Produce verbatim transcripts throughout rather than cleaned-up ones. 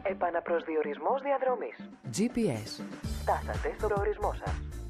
Επαναπροσδιορισμός διαδρομής. τζι πι ες. Φτάσατε στον προορισμό σας.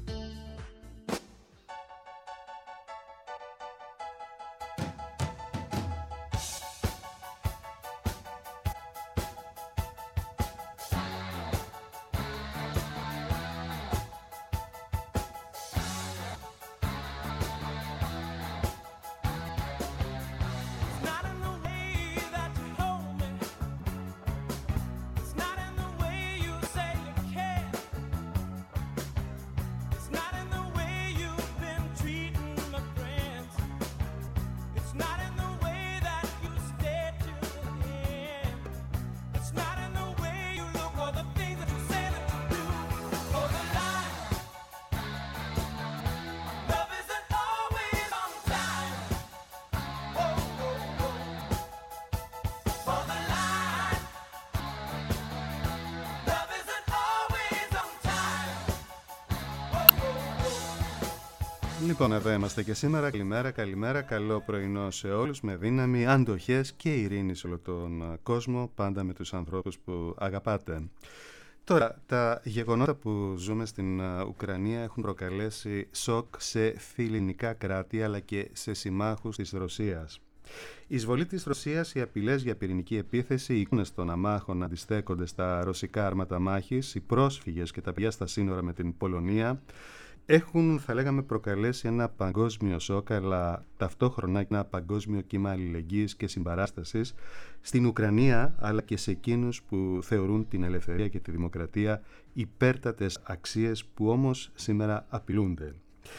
Λοιπόν, εδώ είμαστε και σήμερα. Καλημέρα, καλημέρα, καλό πρωινό σε όλους, με δύναμη, αντοχές και ειρήνη σε όλο τον κόσμο, πάντα με τους ανθρώπους που αγαπάτε. Τώρα, τα γεγονότα που ζούμε στην Ουκρανία έχουν προκαλέσει σοκ σε φιλελληνικά κράτη αλλά και σε συμμάχους της Ρωσίας. Η εισβολή της Ρωσίας, οι απειλές για πυρηνική επίθεση, οι εικόνες των αμάχων να αντιστέκονται στα ρωσικά άρματα μάχης, οι πρόσφυγες και τα παιδιά στα σύνορα με την Πολωνία, έχουν, θα λέγαμε, προκαλέσει ένα παγκόσμιο σοκ, αλλά ταυτόχρονα ένα παγκόσμιο κύμα αλληλεγγύης και συμπαράστασης στην Ουκρανία, αλλά και σε εκείνους που θεωρούν την ελευθερία και τη δημοκρατία υπέρτατες αξίες που όμως σήμερα απειλούνται.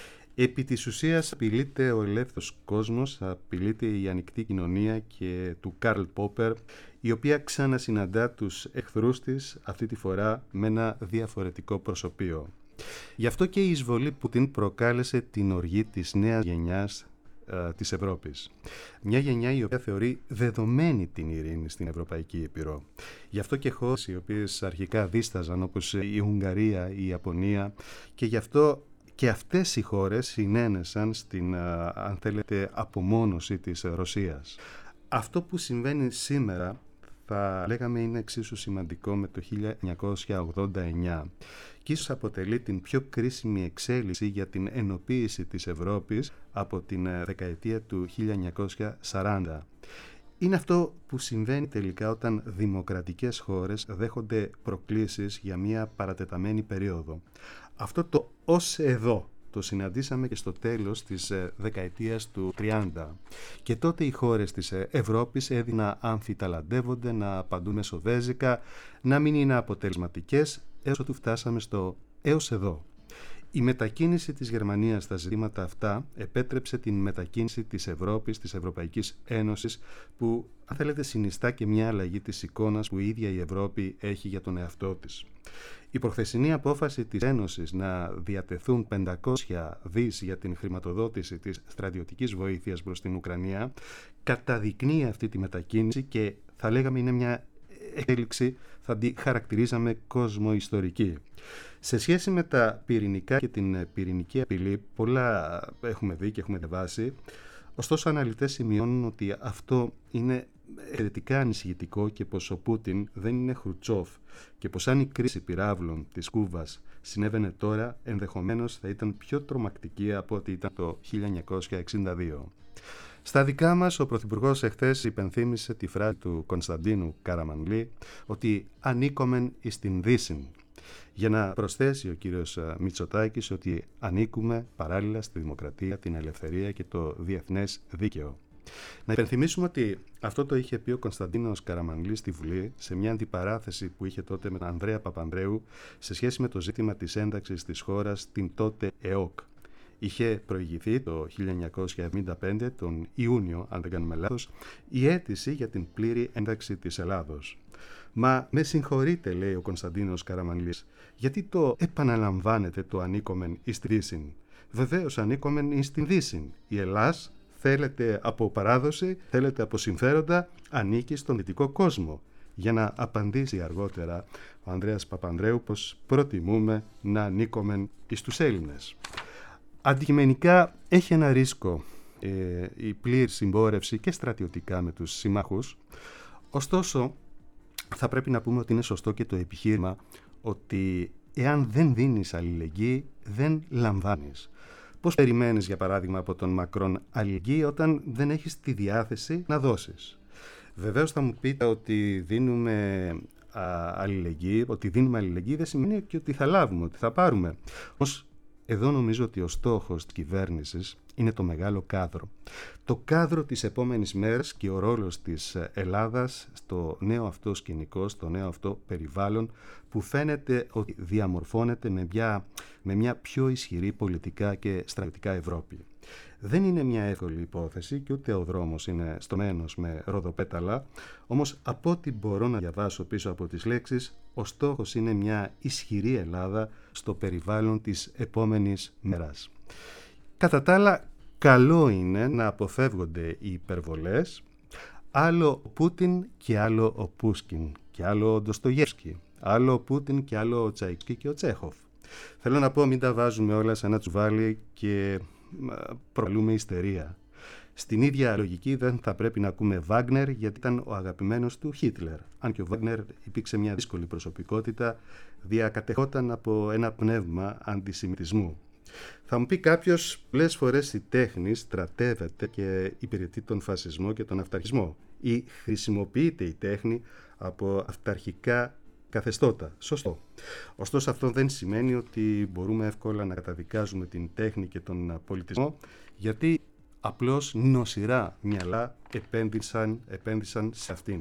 Επί της ουσίας απειλείται ο ελεύθερος κόσμος, απειλείται η ανοιχτή κοινωνία και του Καρλ Πόπερ, η οποία ξανασυναντά τους εχθρούς της, αυτή τη φορά με ένα διαφορετικό προσωπείο. Γι' αυτό και η εισβολή Πουτίν προκάλεσε την οργή της νέας γενιάς ε, της Ευρώπης. Μια γενιά η οποία θεωρεί δεδομένη την ειρήνη στην Ευρωπαϊκή Ήπειρο. Γι' αυτό και χώρες οι οποίες αρχικά δίσταζαν, όπως η Ουγγαρία, η Ιαπωνία, και γι' αυτό και αυτές οι χώρες συνένεσαν στην, ε, αν θέλετε, απομόνωση της Ρωσίας. Αυτό που συμβαίνει σήμερα θα λέγαμε είναι εξίσου σημαντικό με το χίλια εννιακόσια ογδόντα εννιά και ίσως αποτελεί την πιο κρίσιμη εξέλιξη για την ενοποίηση της Ευρώπης από την δεκαετία του χίλια εννιακόσια σαράντα. Είναι αυτό που συμβαίνει τελικά όταν δημοκρατικές χώρες δέχονται προκλήσεις για μια παρατεταμένη περίοδο. Αυτό το ως εδώ το συναντήσαμε και στο τέλος της δεκαετίας του τριάντα. Και τότε οι χώρες της Ευρώπης έδιναν να αμφιταλαντεύονται, να απαντούν μεσοδέζικα, να μην είναι αποτελεσματικές, έως ότι φτάσαμε στο έως εδώ. Η μετακίνηση της Γερμανίας στα ζητήματα αυτά επέτρεψε την μετακίνηση της Ευρώπης, της Ευρωπαϊκής Ένωσης, που, αν θέλετε, συνιστά και μια αλλαγή της εικόνας που η ίδια η Ευρώπη έχει για τον εαυτό της. Η προχθεσινή απόφαση της Ένωσης να διατεθούν πεντακόσια δις για την χρηματοδότηση της στρατιωτικής βοήθειας προς την Ουκρανία καταδεικνύει αυτή τη μετακίνηση και θα λέγαμε είναι μια εξέλιξη, θα τη χαρακτηρίζαμε κοσμοϊστορική. Σε σχέση με τα πυρηνικά και την πυρηνική απειλή, πολλά έχουμε δει και έχουμε διαβάσει, ωστόσο αναλυτές σημειώνουν ότι αυτό είναι εξαιρετικά ανησυχητικό και πως ο Πούτιν δεν είναι Χρουτσόφ και πως αν η κρίση πυράβλων της Κούβας συνέβαινε τώρα, ενδεχομένως θα ήταν πιο τρομακτική από ό,τι ήταν το χίλια εννιακόσια εξήντα δύο. Στα δικά μας, ο Πρωθυπουργός εχθές υπενθύμησε τη φράση του Κωνσταντίνου Καραμανλή ότι «ανήκομεν εις την Δύσιν», για να προσθέσει ο κύριος Μητσοτάκης ότι ανήκουμε παράλληλα στη δημοκρατία, την ελευθερία και το διεθνές δίκαιο. Να υπενθυμίσουμε ότι αυτό το είχε πει ο Κωνσταντίνος Καραμανλής στη Βουλή σε μια αντιπαράθεση που είχε τότε με τον Ανδρέα Παπανδρέου σε σχέση με το ζήτημα της ένταξης της χώρας στην τότε ΕΟΚ. Είχε προηγηθεί το χίλια εννιακόσια εβδομήντα πέντε, τον Ιούνιο, αν δεν κάνουμε λάθος, η αίτηση για την πλήρη ένταξη της Ελλάδος. «Μα με συγχωρείτε», λέει ο Κωνσταντίνος Καραμανλής, «γιατί το επαναλαμβάνετε το ανήκομεν εις τη Δύσιν? Βεβαίως ανήκομεν εις την Δύσιν. Η Ελλάς, θέλετε από παράδοση, θέλετε από συμφέροντα, ανήκει στον δυτικό κόσμο». Για να απαντήσει αργότερα ο Ανδρέας Παπανδρέου πως προτιμούμε να ανήκομεν εις τους Έλληνες. Αντικειμενικά έχει ένα ρίσκο ε, η πλήρη συμπόρευση και στρατιωτικά με τους συμμάχους. Ωστόσο, θα πρέπει να πούμε ότι είναι σωστό και το επιχείρημα ότι εάν δεν δίνεις αλληλεγγύη, δεν λαμβάνεις. Πώς περιμένεις, για παράδειγμα, από τον Μακρόν αλληλεγγύη όταν δεν έχεις τη διάθεση να δώσεις? Βεβαίως θα μου πείτε ότι δίνουμε α, αλληλεγγύη, ότι δίνουμε αλληλεγγύη δεν σημαίνει και ότι θα λάβουμε, ότι θα πάρουμε. Όμως εδώ νομίζω ότι ο στόχος της κυβέρνησης είναι το μεγάλο κάδρο. Το κάδρο της επόμενης μέρας και ο ρόλος της Ελλάδας στο νέο αυτό σκηνικό, στο νέο αυτό περιβάλλον που φαίνεται ότι διαμορφώνεται με μια, με μια πιο ισχυρή πολιτικά και στρατιωτικά Ευρώπη. Δεν είναι μια εύκολη υπόθεση και ούτε ο δρόμος είναι στρωμένος με ροδοπέταλα, όμως από ό,τι μπορώ να διαβάσω πίσω από τις λέξεις, ο στόχος είναι μια ισχυρή Ελλάδα στο περιβάλλον της επόμενης μέρας. Κατά τα άλλα, καλό είναι να αποφεύγονται οι υπερβολές, άλλο ο Πούτιν και άλλο ο Πούσκιν και άλλο ο Ντοστογεύσκι, άλλο ο Πούτιν και άλλο ο Τσαϊκσκι και ο Τσέχοφ. Θέλω να πω, μην τα βάζουμε όλα σε ένα τσουβάλι και προκαλούμε ιστερία. Στην ίδια λογική δεν θα πρέπει να ακούμε Βάγνερ, γιατί ήταν ο αγαπημένος του Χίτλερ. Αν και ο Βάγνερ υπήρξε μια δύσκολη προσωπικότητα, διακατεχόταν από ένα πνεύμα αντισημιτισμού. Θα μου πει κάποιος, πολλές φορές η τέχνη στρατεύεται και υπηρετεί τον φασισμό και τον αυταρχισμό, ή χρησιμοποιείται η τέχνη από αυταρχικά καθεστώτα. Σωστό. Ωστόσο αυτό δεν σημαίνει ότι μπορούμε εύκολα να καταδικάζουμε την τέχνη και τον πολιτισμό, γιατί απλώς νοσηρά μυαλά επένδυσαν, επένδυσαν σε αυτήν.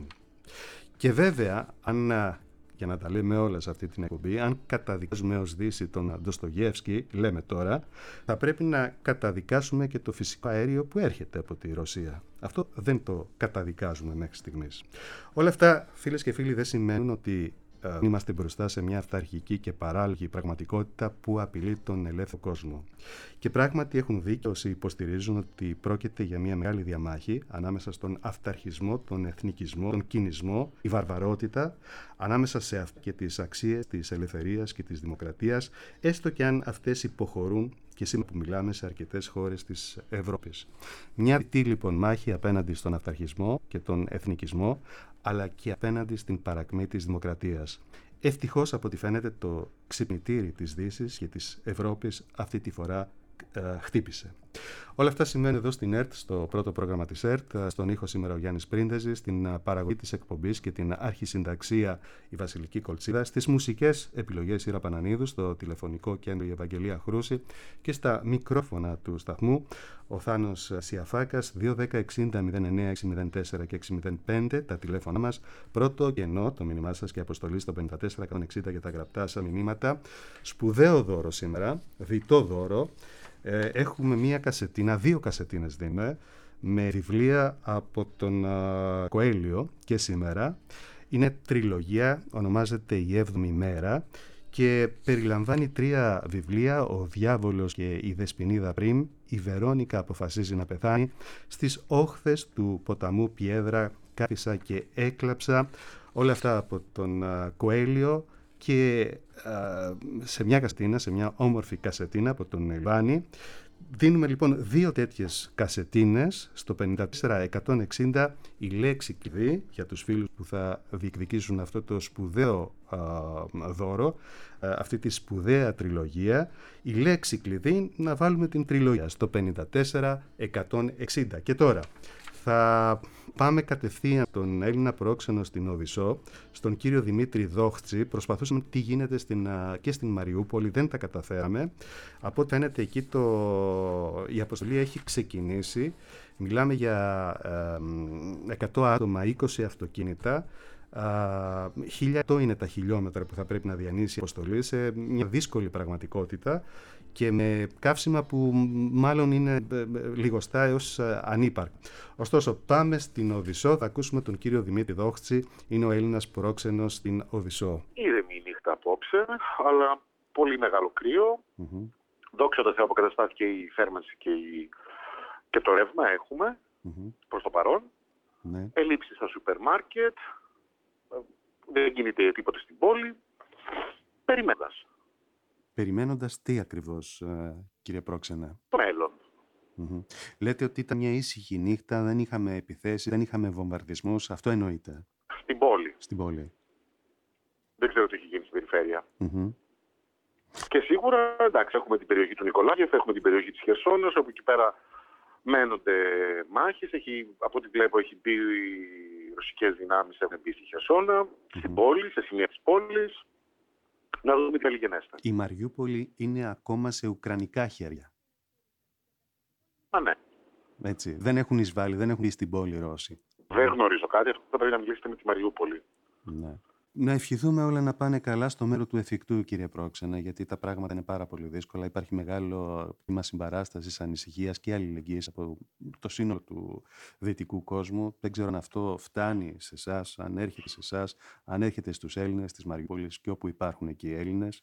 Και βέβαια, αν, για να τα λέμε όλα σε αυτή την εκπομπή, αν καταδικάζουμε ως Δύση τον Ντοστογεύσκι, λέμε τώρα, θα πρέπει να καταδικάσουμε και το φυσικό αέριο που έρχεται από τη Ρωσία. Αυτό δεν το καταδικάζουμε μέχρι στιγμής. Όλα αυτά, φίλες και φίλοι, δεν σημαίνουν ότι είμαστε μπροστά σε μια αυταρχική και παράλογη πραγματικότητα που απειλεί τον ελεύθερο κόσμο. Και πράγματι έχουν δίκιο όσοι υποστηρίζουν ότι πρόκειται για μια μεγάλη διαμάχη ανάμεσα στον αυταρχισμό, τον εθνικισμό, τον κινησμό, η βαρβαρότητα, ανάμεσα σε αυτές και τις αξίες της ελευθερίας και της δημοκρατίας, έστω και αν αυτές υποχωρούν και σήμερα που μιλάμε σε αρκετές χώρες της Ευρώπης. Μια διτή λοιπόν μάχη απέναντι στον αυταρχισμό και τον εθνικισμό, αλλά και απέναντι στην παρακμή της δημοκρατίας. Ευτυχώς, από ό,τι φαίνεται, το ξυπνητήρι της Δύσης και της Ευρώπης αυτή τη φορά ε, χτύπησε. Όλα αυτά συμβαίνουν εδώ στην ΕΡΤ, στο πρώτο πρόγραμμα της ΕΡΤ. Στον ήχο σήμερα ο Γιάννης Πρίντεζης, στην παραγωγή της εκπομπής και την αρχισυνταξία η Βασιλική Κολτσίδα, στις μουσικές επιλογές η Ήρα Πανανίδου, στο τηλεφωνικό κέντρο η Ευαγγελία Χρούση και στα μικρόφωνα του σταθμού ο Θάνος Σιαφάκας. Δύο δέκα εξήντα μηδέν εννέα έξι μηδέν τέσσερα και έξι μηδέν πέντε τα τηλέφωνα μας. Πρώτο κενό, το μήνυμά σας και αποστολή στο πενήντα τέσσερα εκατόν εξήντα για τα γραπτά σας μηνύματα. Σπουδαίο δώρο σήμερα, διτό δώρο. Έχουμε μία κασετίνα, δύο κασετίνες δίνουμε, με βιβλία από τον uh, Κοέλιο και σήμερα. Είναι τριλογία, ονομάζεται «Η έβδομη μέρα» και περιλαμβάνει τρία βιβλία, «Ο διάβολος και η δεσποινίδα Πριμ», «Η Βερόνικα αποφασίζει να πεθάνει», «Στις όχθες του ποταμού Πιέδρα κάθισα και έκλαψα», όλα αυτά από τον uh, Κοέλιο. Και α, σε μια κασετίνα, σε μια όμορφη κασετίνα από τον Ελβάνη, δίνουμε λοιπόν δύο τέτοιες κασετίνες στο πενήντα τέσσερα εκατόν εξήντα, η λέξη κλειδί για τους φίλους που θα διεκδικήσουν αυτό το σπουδαίο α, δώρο, α, αυτή τη σπουδαία τριλογία, η λέξη κλειδί να βάλουμε την τριλογία στο πενήντα τέσσερα εκατόν εξήντα. Και τώρα θα πάμε κατευθείαν τον Έλληνα πρόξενο στην Οδυσσό, στον κύριο Δημήτρη Δόχτση. Προσπαθούσαμε τι γίνεται στην, και στην Μαριούπολη, δεν τα καταφέραμε. Από ό,τι φαίνεται εκεί το, η αποστολή έχει ξεκινήσει. Μιλάμε για ε, εκατό άτομα, είκοσι αυτοκίνητα. χίλια είναι τα χιλιόμετρα που θα πρέπει να διανύσει η αποστολή σε μια δύσκολη πραγματικότητα και με καύσιμα που μάλλον είναι λιγοστά έως ανύπαρκτα. Ωστόσο, πάμε στην Οδυσσό, θα ακούσουμε τον κύριο Δημήτρη Δόχτση, είναι ο Έλληνας πρόξενος στην Οδυσσό. Ήρεμη νύχτα απόψε, αλλά πολύ μεγάλο κρύο. Mm-hmm. Δόξα τω Θεώ, αποκαταστάθηκε η θέρμανση και, η... και το ρεύμα έχουμε mm-hmm. προς το παρόν. Mm-hmm. Ελλείψεις στα σούπερ μάρκετ, δεν γίνεται τίποτα στην πόλη, περιμένοντας. Περιμένοντας τι ακριβώς, κύριε πρόξενε? Το μέλλον. Mm-hmm. Λέτε ότι ήταν μια ήσυχη νύχτα, δεν είχαμε επιθέσεις, δεν είχαμε βομβαρδισμούς, αυτό εννοείται? Στην πόλη. στην πόλη. Δεν ξέρω τι έχει γίνει στην περιφέρεια. Mm-hmm. Και σίγουρα, εντάξει, έχουμε την περιοχή του Νικολάγεφ, έχουμε την περιοχή της Χερσόνας, όπου εκεί πέρα μένονται μάχες. Έχει, από ό,τι βλέπω, έχει μπει οι ρωσικές δυνάμεις, έχουν μπει στη Χερσόνα, mm-hmm. στην πόλη, σε σημεία της πόλης. Να δούμε τι γενέστε. Η Μαριούπολη είναι ακόμα σε ουκρανικά χέρια. Α, ναι. Έτσι. Δεν έχουν εισβάλει, δεν έχουν μπει στην πόλη οι Ρώσοι. Δεν γνωρίζω κάτι, αυτό θα πρέπει να μιλήσετε με τη Μαριούπολη. Ναι. Να ευχηθούμε όλα να πάνε καλά στο μέρο του εφικτού, κύριε Πρόξενε, γιατί τα πράγματα είναι πάρα πολύ δύσκολα. Υπάρχει μεγάλο κλίμα συμπαράστασης, ανησυχίας και αλληλεγγύης από το σύνολο του δυτικού κόσμου. Δεν ξέρω αν αυτό φτάνει σε εσάς, αν έρχεται σε εσάς, αν έρχεται στους Έλληνες της Μαριούπολης και όπου υπάρχουν εκεί οι Έλληνες.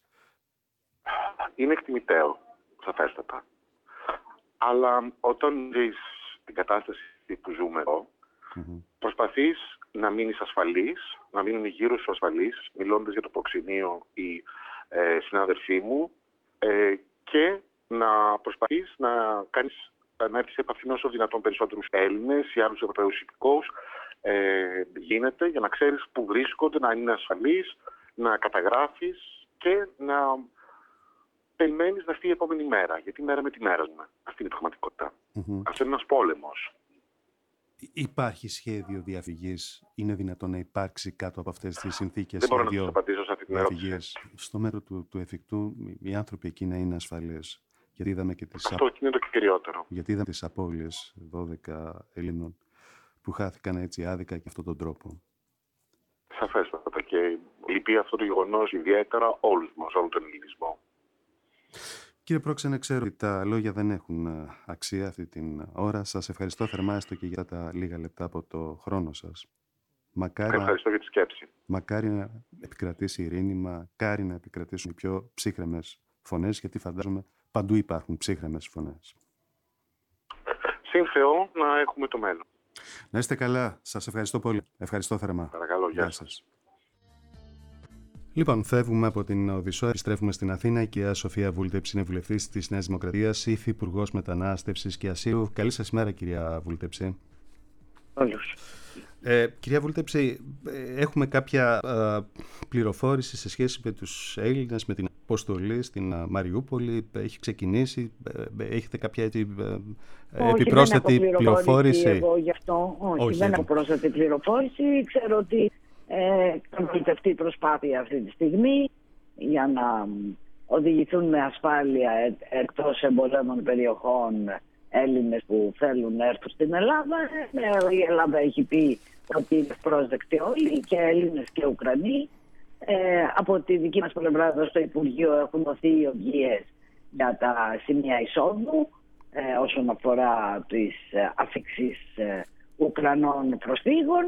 Είναι εκτιμητέο, σαφέστατα. Αλλά όταν ζεις την κατάσταση που ζούμε εδώ, mm-hmm. προσπαθείς να μείνεις ασφαλής, να μείνουν γύρω σου ασφαλής, μιλώντας για το προξενείο οι ε, συνάδελφοί μου, ε, και να προσπαθείς να κάνεις, να έρθεις σε επαφή με όσο δυνατόν περισσότερους Έλληνες ή άλλους Ευρωπαίους υπηκόους ε, γίνεται, για να ξέρεις που βρίσκονται, να είναι ασφαλής, να καταγράφεις και να περιμένεις να έρθει η επόμενη μέρα. Γιατί μέρα με τη μέρα ζούμε. Αυτή είναι η πραγματικότητα. Mm-hmm. Αυτό είναι ένας πόλεμος. Υπάρχει σχέδιο διαφυγής? Είναι δυνατόν να υπάρξει κάτω από αυτές τις συνθήκες? Δεν μπορώ να σας απαντήσω σε αυτή την ερώτηση. Στο μέτρο του, του εφικτού, οι άνθρωποι εκεί να είναι ασφαλείς. Γιατί είδαμε και τις, Αυτό είναι το κυριότερο. Γιατί είδαμε τις απώλειες δώδεκα Ελλήνων που χάθηκαν έτσι άδικα και αυτόν τον τρόπο. Σαφέστατα. Και λυπεί αυτό το γεγονός ιδιαίτερα όλους μας, όλο τον ελληνισμό. Κύριε Πρόξενε, ξέρω ότι τα λόγια δεν έχουν αξία αυτή την ώρα. Σας ευχαριστώ θερμά έστω και για τα λίγα λεπτά από το χρόνο σας. Μακάρι, ευχαριστώ για τη σκέψη. Μακάρι να επικρατήσει η ειρήνη, μακάρι να επικρατήσουν οι πιο ψύχρεμες φωνές, γιατί φαντάζομαι παντού υπάρχουν ψύχρεμες φωνές. Συν Θεό να έχουμε το μέλλον. Να είστε καλά. Σας ευχαριστώ πολύ. Ευχαριστώ θερμά. Παρακαλώ, γεια σας. Λοιπόν, φεύγουμε από την Οδυσσό, επιστρέφουμε στην Αθήνα. Η κυρία Σοφία Βούλτεψη είναι βουλευτής της Νέας Δημοκρατίας, υφυπουργός Μετανάστευσης και Ασύλου. Καλή σας ημέρα, κυρία Βούλτεψη. Όλους. Ε, κυρία Βούλτεψη, έχουμε κάποια ε, πληροφόρηση σε σχέση με τους Έλληνες, με την αποστολή στην Μαριούπολη? Έχει ξεκινήσει? Ε, έχετε κάποια έτσι, ε, όχι, επιπρόσθετη δεν πληροφόρηση? Εγώ γι' αυτό. Όχι, όχι δεν έχω πρόσθετη πληροφόρηση. Ξέρω ότι ε, κάνετε αυτή η προσπάθεια αυτή τη στιγμή για να οδηγηθούν με ασφάλεια εκτός εμπολέμων περιοχών Έλληνες που θέλουν να έρθουν στην Ελλάδα. Η Ελλάδα έχει πει ότι είναι πρόσδεκτοι όλοι, και Έλληνες και Ουκρανοί. Ε, από τη δική μας πλευρά εδώ στο Υπουργείο έχουν δοθεί οι οδηγίες για τα σημεία εισόδου ε, όσον αφορά τις αφήξεις ε, Ουκρανών προσφύγων.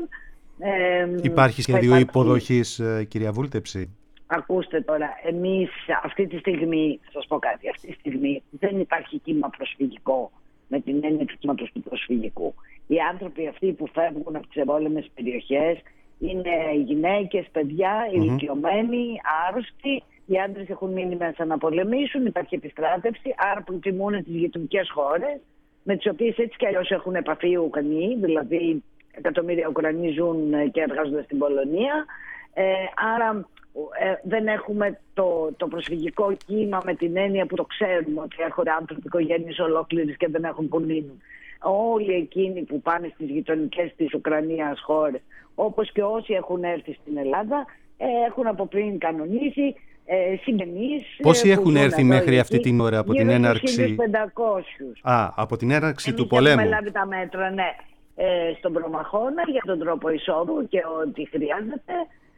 Ε, Υπάρχει σχέδιο υπάρχει... υποδοχής, κυρία Βούλτεψη? Ακούστε τώρα, εμείς αυτή τη στιγμή, θα σας πω κάτι, αυτή τη στιγμή δεν υπάρχει κύμα προσφυγικό με την έννοια του κύματος του προσφυγικού. Οι άνθρωποι αυτοί που φεύγουν από τις εμπόλεμες περιοχές είναι γυναίκες, παιδιά, mm-hmm. ηλικιωμένοι, άρρωστοι. Οι άντρες έχουν μείνει μέσα να πολεμήσουν, υπάρχει επιστράτευση, άρα προτιμούν τις γειτονικές χώρες, με τις οποίες έτσι κι αλλιώς έχουν επαφή οι Ουκρανοί, δηλαδή εκατομμύρια Ουκρανοί ζουν και εργάζονται στην Πολωνία. Ε, άρα ε, δεν έχουμε το, το προσφυγικό κύμα με την έννοια που το ξέρουμε, ότι έρχονται άνθρωποι οικογένειες ολόκληρες και δεν έχουν που μείνουν. Όλοι εκείνοι που πάνε στις γειτονικές της Ουκρανίας χώρες, όπως και όσοι έχουν έρθει στην Ελλάδα, ε, έχουν από πριν κανονίσει ε, συγγενείς. Πόσοι ε, έχουν έρθει μέχρι αυτή την ώρα από την έναρξη? χίλιους πεντακόσιους. Α, από την έναρξη Εμείς του πολέμου. Έχουμε λάβει τα μέτρα, ναι, ε, στον προμαχώνα για τον τρόπο εισόδου και ό,τι χρειάζεται.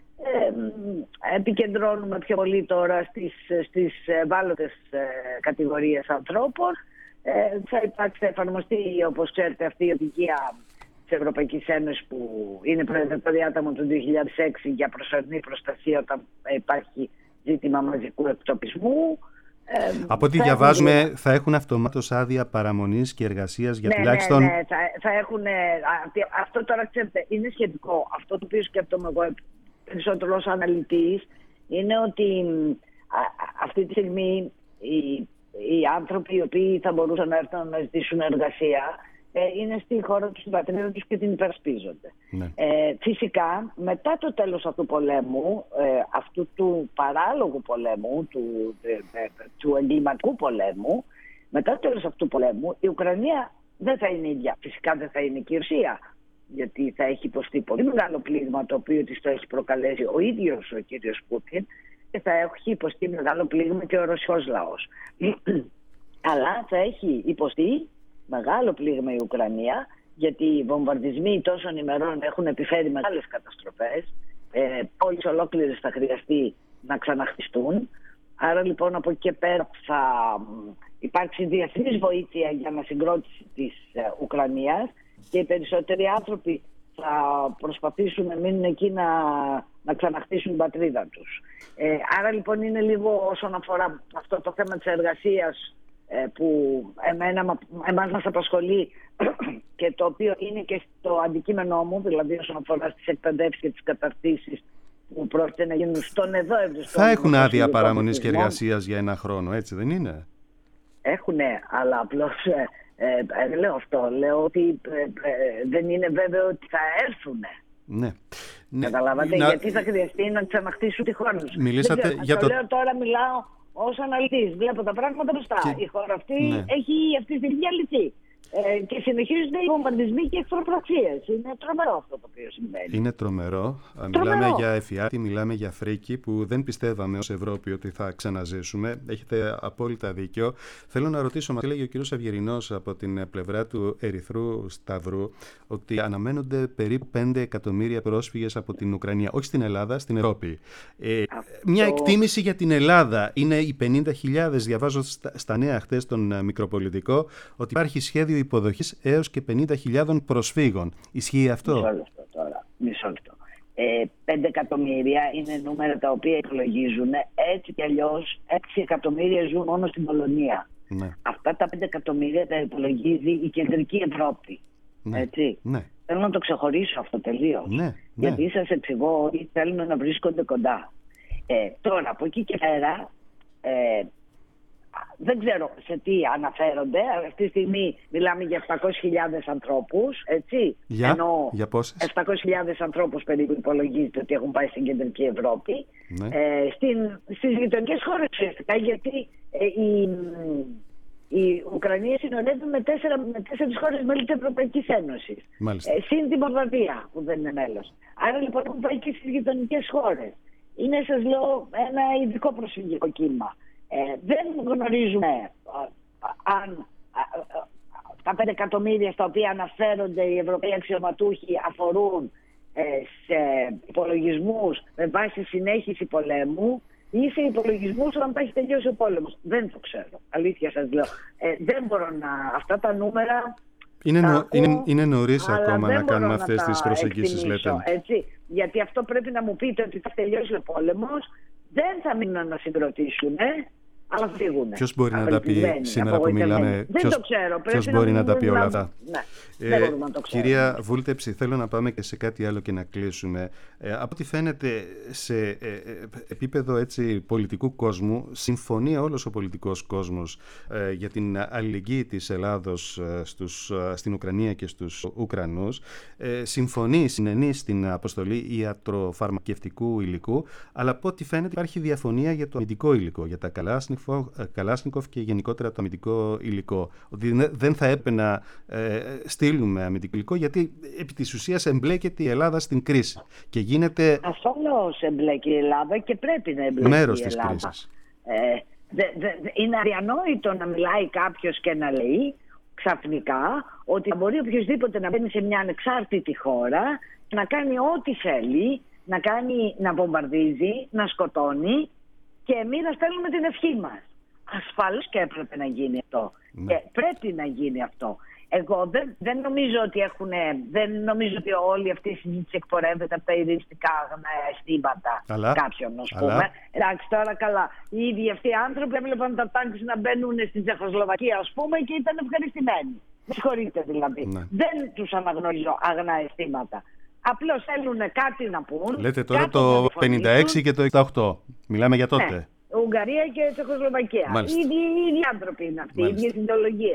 Ε, επικεντρώνουμε πιο πολύ τώρα στις, στις ευάλωτες ε, κατηγορίες ανθρώπων. Ε, θα υπάρξει, θα εφαρμοστεί, όπως ξέρετε, αυτή η οδηγία της Ευρωπαϊκής Ένωσης που είναι το διάταμο του δύο χιλιάδες έξι για προσωρινή προστασία όταν υπάρχει ζήτημα μαζικού εκτοπισμού. Ε, Από ό,τι διαβάζουμε έχουν... θα έχουν αυτομάτως άδεια παραμονής και εργασίας για ναι, τουλάχιστον... Ναι, ναι, θα, θα έχουν... Αυτό τώρα, ξέρετε, είναι σχετικό. Αυτό το οποίο σκέφτομαι εγώ περισσότερο ως αναλυτής είναι ότι α, αυτή τη στιγμή οι, οι άνθρωποι οι οποίοι θα μπορούσαν να έρθουν να ζητήσουν εργασία ε, είναι στη χώρα τους, στην πατρίδα τους και την υπερασπίζονται. Ναι. Ε, φυσικά, μετά το τέλος αυτού του πολέμου, ε, αυτού του παράλογου πολέμου, του, ε, ε, του εγκληματικού πολέμου, μετά το τέλος αυτού του πολέμου, η Ουκρανία δεν θα είναι ίδια. Φυσικά δεν θα είναι και η Ρωσία, γιατί θα έχει υποστεί πολύ μεγάλο πλήγμα, το οποίο της το έχει προκαλέσει ο ίδιος ο κύριος Πούτιν, και θα έχει υποστεί μεγάλο πλήγμα και ο ρωσικός λαός. Αλλά θα έχει υποστεί μεγάλο πλήγμα η Ουκρανία, γιατί οι βομβαρδισμοί τόσων ημερών έχουν επιφέρει μεγάλες καταστροφές. Ε, πόλεις ολόκληρες θα χρειαστεί να ξαναχτιστούν. Άρα λοιπόν από εκεί και πέρα θα υπάρξει διεθνής βοήθεια για ανασυγκρότηση της ε, Ουκρανίας, και οι περισσότεροι άνθρωποι θα προσπαθήσουν να μείνουν εκεί να, να ξαναχτίσουν την πατρίδα τους. Ε, άρα λοιπόν είναι λίγο όσον αφορά αυτό το θέμα της εργασίας, ε, που εμένα, εμάς μας απασχολεί και το οποίο είναι και στο αντικείμενό μου, δηλαδή όσον αφορά στις εκπαιδεύσεις και τις καταρτήσεις που πρόκειται να γίνουν στον εδώ ευριστό. Θα έχουν άδεια παραμονής και εργασίας για ένα χρόνο, έτσι δεν είναι? Έχουνε, αλλά απλώς ε, ε, λέω αυτό. Λέω ότι ε, ε, δεν είναι βέβαιο ότι θα έρθουν. Ναι. Καταλάβατε, να... γιατί θα χρειαστεί να ξαναχτίσουν τη χώρα τους. Μιλήσατε ξέρω, για το το... λέω τώρα, μιλάω ως αναλυτής. Βλέπω τα πράγματα μπροστά. Και... Η χώρα αυτή ναι. έχει αυτή τη στιγμή αλυθεί. Ε, και συνεχίζονται οι βομβαρδισμοί και οι εχθροπραξίες. Είναι τρομερό αυτό το οποίο συμβαίνει. Είναι τρομερό. τρομερό. Μιλάμε για εφιάλτη, μιλάμε για φρίκη που δεν πιστεύαμε ως Ευρώπη ότι θα ξαναζήσουμε. Έχετε απόλυτα δίκιο. Θέλω να ρωτήσω, μας έλεγε ο κ. Αυγερινός από την πλευρά του Ερυθρού Σταυρού, ότι αναμένονται περίπου πέντε εκατομμύρια πρόσφυγες από την Ουκρανία. Όχι στην Ελλάδα, στην Ευρώπη. Ε, αυτό... Μια εκτίμηση για την Ελλάδα είναι οι πενήντα χιλιάδες. Διαβάζω στα, στα νέα χτες τον Μικροπολιτικό ότι υπάρχει σχέδιο υποδοχής έως και πενήντα χιλιάδων προσφύγων. Ισχύει αυτό? Μισό λεπτό τώρα. Μισό λεπτό. Ε, πέντε εκατομμύρια είναι νούμερα τα οποία υπολογίζουν. Έτσι κι αλλιώς έξι εκατομμύρια ζουν μόνο στην Πολωνία. Ναι. Αυτά τα πέντε εκατομμύρια τα υπολογίζει η κεντρική Ευρώπη. Ναι. Έτσι. Ναι. Θέλω να το ξεχωρίσω αυτό τελείως. Ναι. Γιατί ναι. σας εξηγώ ότι θέλουν να βρίσκονται κοντά. Ε, τώρα από εκεί και πέρα ε, δεν ξέρω σε τι αναφέρονται. Αυτή τη στιγμή μιλάμε για επτακόσιες χιλιάδες ανθρώπους, έτσι. Για, Ενώ για πόσες? επτακόσιες χιλιάδες ανθρώπους περίπου υπολογίζεται ότι έχουν πάει στην κεντρική Ευρώπη. Ναι. Ε, στην, στις γειτονικές χώρες ουσιαστικά, γιατί ε, η, η Ουκρανία συνορεύει με, τέσσερα, με τέσσερις χώρες μέλη της Ευρωπαϊκής Ένωσης. Ε, συν την Μολδαβία που δεν είναι μέλος. Άρα λοιπόν έχουν πάει και στις γειτονικές χώρες. Είναι, σας λέω, ένα ειδικό προσφυγικό κύμα. Ε, δεν γνωρίζουμε α, α, αν α, α, τα πέντε εκατομμύρια στα οποία αναφέρονται οι Ευρωπαίοι αξιωματούχοι αφορούν ε, σε υπολογισμούς με βάση συνέχιση πολέμου ή σε υπολογισμούς όταν θα έχει τελειώσει ο πόλεμος. Δεν το ξέρω. Αλήθεια σας λέω. Ε, δεν μπορώ να... Αυτά τα νούμερα... Είναι, νο, ακούω, είναι, είναι νωρίς ακόμα να κάνουμε να αυτές τις προσεγγίσεις, λέτε. Έτσι, γιατί αυτό πρέπει να μου πείτε ότι θα τελειώσει ο πόλεμος, δεν θα μείνουν να συγκροτήσουν, ε, αλλά φύγουν. Ποιος μπορεί να τα πει σήμερα που μιλάμε? Δεν ποιος, το ξέρω. Ποιος μπορεί να, να τα πει όλα αυτά? Ναι, ε, δεν να το ξέρω. Κυρία Βούλτεψη, θέλω να πάμε και σε κάτι άλλο και να κλείσουμε. Ε, από ό,τι φαίνεται σε ε, ε, επίπεδο έτσι, πολιτικού κόσμου, συμφωνεί όλος ο πολιτικός κόσμος ε, για την αλληλεγγύη της Ελλάδος ε, στους, ε, στην Ουκρανία και στους Ουκρανούς. Ε, συμφωνεί, συνενεί στην αποστολή ιατροφαρμακευτικού υλικού, αλλά από ό,τι φαίνεται υπάρχει διαφωνία για το αμυντικό υλικό, για τα Καλάσνικοφ και γενικότερα το αμυντικό υλικό. Ότι δεν θα έπρεπε να ε, στείλουμε αμυντικό υλικό, γιατί επί της ουσίας εμπλέκεται η Ελλάδα στην κρίση. Και γίνεται... Ασφαλώς εμπλέκει η Ελλάδα και πρέπει να εμπλέκει μέρος η της Ελλάδα. κρίσης. Ε, δε, δε, είναι αδιανόητο να μιλάει κάποιος και να λέει ξαφνικά ότι μπορεί οποιοδήποτε να μπαίνει σε μια ανεξάρτητη χώρα, να κάνει ό,τι θέλει, να, κάνει, να βομβαρδίζει, να σκοτώνει, και εμείς να στέλνουμε την ευχή μας. Ασφαλώς και έπρεπε να γίνει αυτό. Ναι. Και πρέπει να γίνει αυτό. Εγώ δεν, δεν νομίζω ότι έχουν, δεν νομίζω ότι όλη αυτή η συζήτηση εκπορεύεται από τα ειρηνιστικά αισθήματα κάποιων, ας πούμε. Εντάξει, τώρα καλά. Οι ίδιοι αυτοί οι άνθρωποι έβλεπαν τα τάγκς να μπαίνουν στην Τσεχοσλοβακία, ας πούμε, και ήταν ευχαριστημένοι. Με συγχωρείτε δηλαδή. Ναι. Δεν τους αναγνωρίζω αγνά αισθήματα. Απλώς θέλουν κάτι να πούν. Λέτε τώρα το πενήντα έξι και το εξήντα οκτώ. Μιλάμε για τότε. Ναι. Ουγγαρία και Τσεχοσλοβακία. Οι ίδιοι άνθρωποι είναι αυτοί, οι ίδιες ιδεολογίες.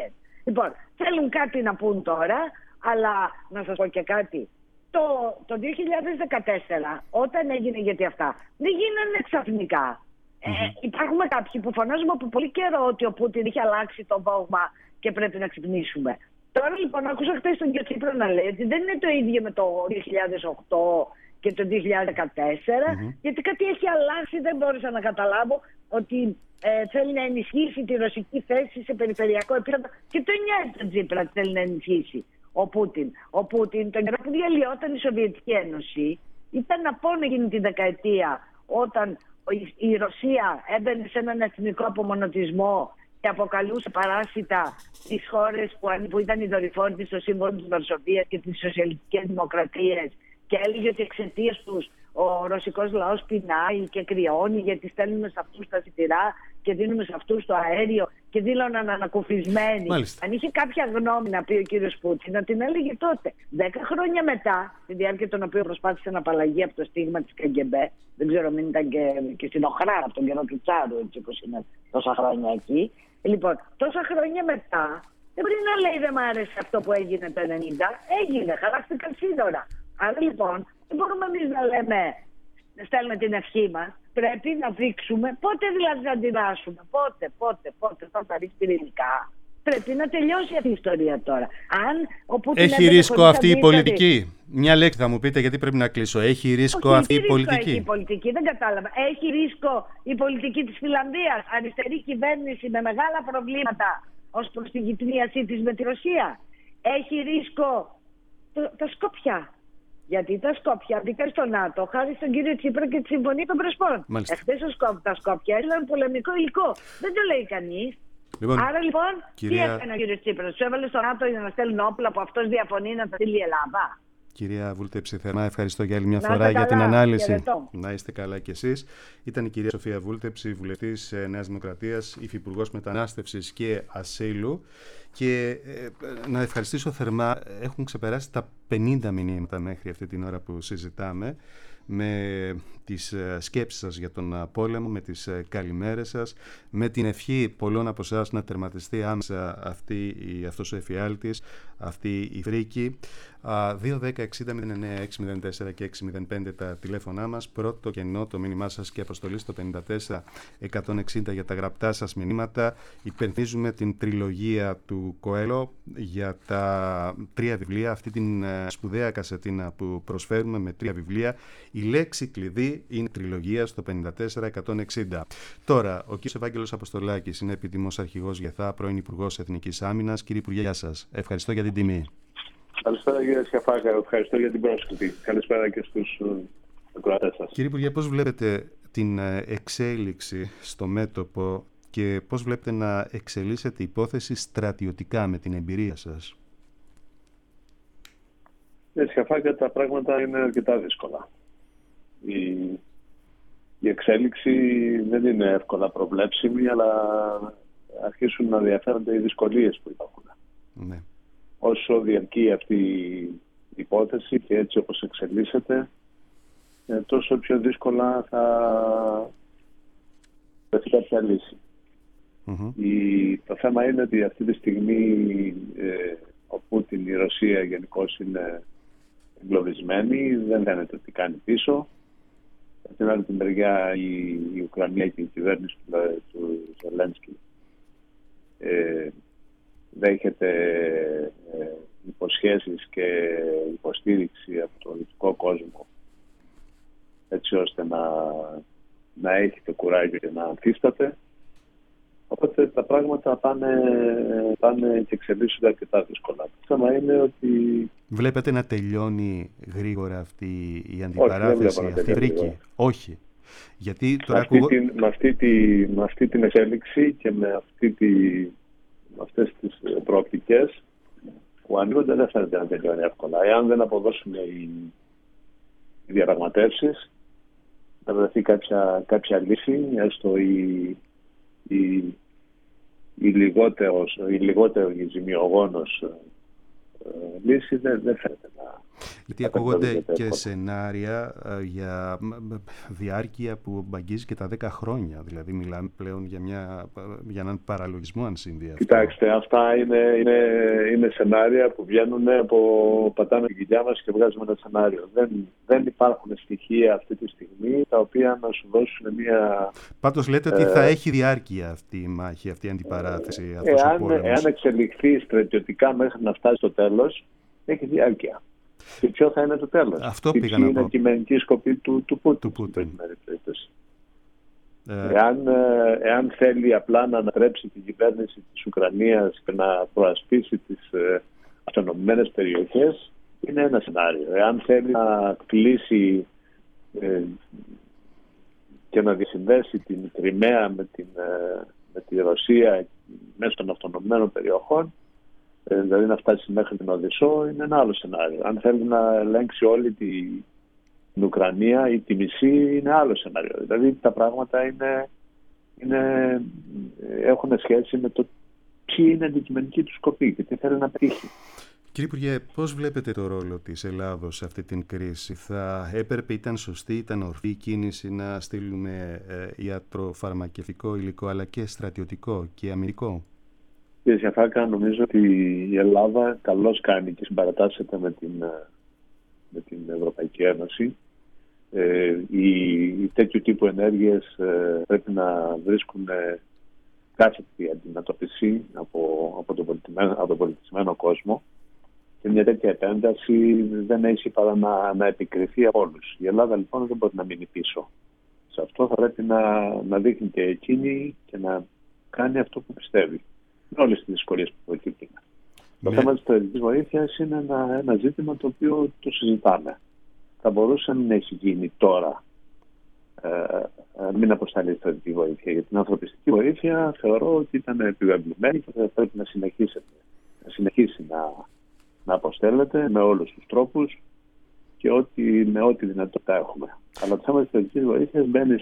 Λοιπόν, θέλουν κάτι να πούν τώρα, αλλά να σας πω και κάτι. Το, το δύο χιλιάδες δεκατέσσερα, όταν έγινε, γιατί αυτά δεν γίνανε ξαφνικά. Mm-hmm. Ε, υπάρχουμε κάποιοι που φωνάζουμε από πολύ καιρό ότι ο Πούτιν είχε αλλάξει το δόγμα και πρέπει να ξυπνήσουμε. Τώρα λοιπόν άκουσα χθες τον κύριο Τσίπρα να λέει ότι δεν είναι το ίδιο με το δύο χιλιάδες οκτώ και το δύο χιλιάδες δεκατέσσερα, mm-hmm. γιατί κάτι έχει αλλάξει, δεν μπόρεσα να καταλάβω ότι ε, θέλει να ενισχύσει τη ρωσική θέση σε περιφερειακό επίπεδο και το νοιάζει τον Τσίπρα, θέλει να ενισχύσει ο Πούτιν. Ο Πούτιν τον καιρό που διαλυόταν η Σοβιετική Ένωση ήταν να πόνο εκείνη τη δεκαετία όταν η Ρωσία έμπαινε σε έναν εθνικό απομονωτισμό και αποκαλούσε παράσιτα τις χώρες που, που ήταν οι δορυφόροι της, το σύμβολο της Βαρσοβίας και τις σοσιαλιστικές δημοκρατίες, και έλεγε ότι εξαιτίας τους ο ρωσικός λαός πεινάει και κρυώνει γιατί στέλνουμε σε αυτούς τα σιτηρά και δίνουμε σε αυτούς το αέριο, και δήλωναν ανακουφισμένοι. Μάλιστα. Αν είχε κάποια γνώμη να πει ο κύριος Πούτιν, να την έλεγε τότε. Δέκα χρόνια μετά, στη διάρκεια των οποίων προσπάθησε να απαλλαγεί από το στίγμα της ΚΑΓΚΕΜΠΕ, δεν ξέρω, μην ήταν και, και στην Οχρά από τον καιρό του Τσάρου, έτσι όπως είναι τόσα χρόνια εκεί. Λοιπόν, τόσα χρόνια μετά, δεν μπορεί να λέει δεν μ' άρεσε αυτό που έγινε το ενενήντα. Έγινε, χαράστηκαν σύνορα. Άρα λοιπόν, δεν μπορούμε εμείς να λέμε, να στέλνουμε την ευχή μας. Πρέπει να δείξουμε πότε δηλαδή να αντιδράσουμε. Πότε, πότε, πότε θα τα ρίξει πυρηνικά. Πρέπει να τελειώσει αυτή η ιστορία τώρα. Αν ο Πούτιν έχει ρίσκο αυτή η πολιτική. Μια λέξη θα μου πείτε, γιατί πρέπει να κλείσω. Έχει ρίσκο Όχι, αυτή η πολιτική. Έχει η πολιτική, δεν κατάλαβα. Έχει ρίσκο η πολιτική της Φιλανδίας. Αριστερή κυβέρνηση με μεγάλα προβλήματα ως προς την γειτονίασή της με τη Ρωσία. Έχει ρίσκο το, τα Σκόπια. Γιατί τα Σκόπια μπήκαν στο ΝΑΤΟ χάρη στον κύριο Τσίπρα και τη Συμφωνία των Πρεσπών. Εχθές τα Σκόπια ήταν πολεμικό υλικό. Δεν το λέει κανείς. Λοιπόν, άρα λοιπόν, κυρία... τι έκανε ο κύριος Τσίπρας? Του έβαλε στο ΝΑΤΟ για να στέλνουν όπλα που αυτός διαφωνεί να τα στείλει η Ελλάδα? Κυρία Βούλτεψη, θερμά ευχαριστώ για άλλη μια να φορά για καλά, την ανάλυση. Χαιρετώ. Να είστε καλά κι εσείς. Ήταν η κυρία Σοφία Βούλτεψη, βουλευτής Νέας Δημοκρατίας, υφυπουργός Μετανάστευσης και Ασύλου. Και ε, να ευχαριστήσω θερμά, έχουν ξεπεράσει τα πενήντα μηνύματα μέχρι αυτή την ώρα που συζητάμε, με τις σκέψεις σας για τον πόλεμο, με τις καλημέρες σας, με την ευχή πολλών από εσάς να τερματιστεί άμεσα αυτή, αυτός ο εφιάλτης, αυτή η φρίκη. δύο δέκα εξήντα μηδέν εννέα έξι μηδέν τέσσερα και έξι μηδέν πέντε τα τηλέφωνά μας. Πρώτο κενό το μήνυμά σας και αποστολή στο πενήντα τέσσερα εκατόν εξήντα για τα γραπτά σας μηνύματα. Υπενθυμίζουμε την τριλογία του Κοέλο για τα τρία βιβλία, αυτή την σπουδαία κασετίνα που προσφέρουμε με τρία βιβλία. Η λέξη κλειδί είναι τριλογία στο πενήντα τέσσερα εκατόν εξήντα. Τώρα, ο κ. Ευάγγελος Αποστολάκης είναι επιδημός αρχηγός ΓΕΘΑ, πρώην Υπουργός Εθνικής Άμυνας. Κύριε Υπουργέ, γεια σας. Ευχαριστώ για την τιμή. Καλησπέρα κύριε Σιαφάκα, ευχαριστώ για την πρόσκληση. Καλησπέρα και στους ακροατές σας. Κύριε Υπουργέ, πώς βλέπετε την εξέλιξη στο μέτωπο και πώς βλέπετε να εξελίσσεται η υπόθεση στρατιωτικά με την εμπειρία σας? Κύριε Σιαφάκα, τα πράγματα είναι αρκετά δύσκολα. Η, η εξέλιξη δεν είναι εύκολα προβλέψιμη, αλλά αρχίσουν να διαφέρονται οι δυσκολίες που υπάρχουν. Ναι. Όσο διαρκεί αυτή η υπόθεση και έτσι όπως εξελίσσεται, τόσο πιο δύσκολα θα βρεθεί κάποια λύση. Mm-hmm. Η, το θέμα είναι ότι αυτή τη στιγμή ε, ο Πούτιν, η Ρωσία γενικώς είναι εγκλωβισμένη, δεν φαίνεται ότι κάνει πίσω. Από την άλλη την μεριά η, η Ουκρανία και η κυβέρνηση του, του Ζελένσκι ε, δέχεται ε, υποσχέσεις και υποστήριξη από τον δυτικό κόσμο, έτσι ώστε να, να έχει το κουράγιο και να ανθίσταται. Οπότε τα πράγματα πάνε, πάνε και εξελίσσονται αρκετά δύσκολα. Το θέμα είναι ότι... Βλέπετε να τελειώνει γρήγορα αυτή η αντιπαράθεση, αυτή η βρήκη? Όχι. Γιατί τώρα με, ακούγω... αυτή την, με, αυτή τη, με αυτή την εξέλιξη και με, αυτή τη, με αυτές τις προοπτικές που ανοίγονται, δεν φαίνεται να τελειώνει εύκολα. Εάν δεν αποδώσουν οι, οι διαπραγματεύσεις, θα βρεθεί κάποια, κάποια λύση, έστω η, η, η λιγότερο η λιγότερο ζημιογόνος ε, λύση δεν, δεν φαίνεται να... Γιατί ακούγονται και σενάρια για διάρκεια που αγγίζει και τα δέκα χρόνια. Δηλαδή μιλάμε πλέον για, μια, για έναν παραλογισμό αν συμβεί αυτό. Κοιτάξτε, αυτά είναι, είναι, είναι σενάρια που βγαίνουν από πατάμε την κοιλιά μας και βγάζουμε ένα σενάριο. Δεν, δεν υπάρχουν στοιχεία αυτή τη στιγμή τα οποία να σου δώσουν μια... Πάντως λέτε ότι θα έχει διάρκεια αυτή η μάχη, αυτή η αντιπαράθεση, αυτός εάν, ο πόλεμος. Εάν εξελιχθεί στρατιωτικά μέχρι να φτάσει στο τέλος, έχει διάρκεια. Και ποιο θα είναι το τέλος. Αυτό και πήγα ποιο να είναι πω. η κειμενική σκοπή του, του Πούτιν. Του Πούτιν. Ε... Εάν, εάν θέλει απλά να ανατρέψει την κυβέρνηση της Ουκρανίας και να προασπίσει τις ε, αυτονομημένες περιοχές, είναι ένα σενάριο. Εάν θέλει να κλείσει ε, και να διασυνδέσει την Κριμαία με, την, ε, με τη Ρωσία μέσω των αυτονομημένων περιοχών, δηλαδή να φτάσει μέχρι την Οδυσσό, είναι ένα άλλο σενάριο. Αν θέλει να ελέγξει όλη την Ουκρανία ή τη μισή, είναι άλλο σενάριο. Δηλαδή τα πράγματα είναι, είναι, έχουν σχέση με το ποιοι είναι αντικειμενικοί του σκοποί και τι θέλει να πετύχει. Κύριε Υπουργέ, πώς βλέπετε το ρόλο της Ελλάδος σε αυτή την κρίση? Θα έπρεπε, ήταν σωστή, ήταν ορθή η κίνηση να στείλουμε ε, ιατροφαρμακευτικό υλικό αλλά και στρατιωτικό και αμυντικό? Κύριε Σιαφάκα, νομίζω ότι η Ελλάδα καλώς κάνει και συμπαρατάσσεται με την, με την Ευρωπαϊκή Ένωση. Ε, οι, οι τέτοιου τύπου ενέργειες ε, πρέπει να βρίσκουν ε, κάθετη αντιμετώπιση από, από, τον πολιτισμένο, από τον πολιτισμένο κόσμο. Και μια τέτοια επένταση δεν έχει παρά να, να επικριθεί από όλους. Η Ελλάδα λοιπόν δεν μπορεί να μείνει πίσω. Σε αυτό θα πρέπει να, να δείχνει και εκείνη και να κάνει αυτό που πιστεύει. Με όλες τις δυσκολίες που προκύπτουν. Ναι. Το θέμα της στρατιωτικής βοήθειας είναι ένα, ένα ζήτημα το οποίο το συζητάμε. Θα μπορούσε να έχει γίνει τώρα ε, ε, μην αποσταλεί στρατιωτική βοήθεια. Για την ανθρωπιστική βοήθεια θεωρώ ότι ήταν επιβεβλημένη και θα πρέπει να συνεχίσει να, συνεχίσει να, να αποστέλλεται με όλους τους τρόπους και ό,τι, με ό,τι δυνατότητα έχουμε. Αλλά το θέμα της στρατιωτικής βοήθειας μπαίνει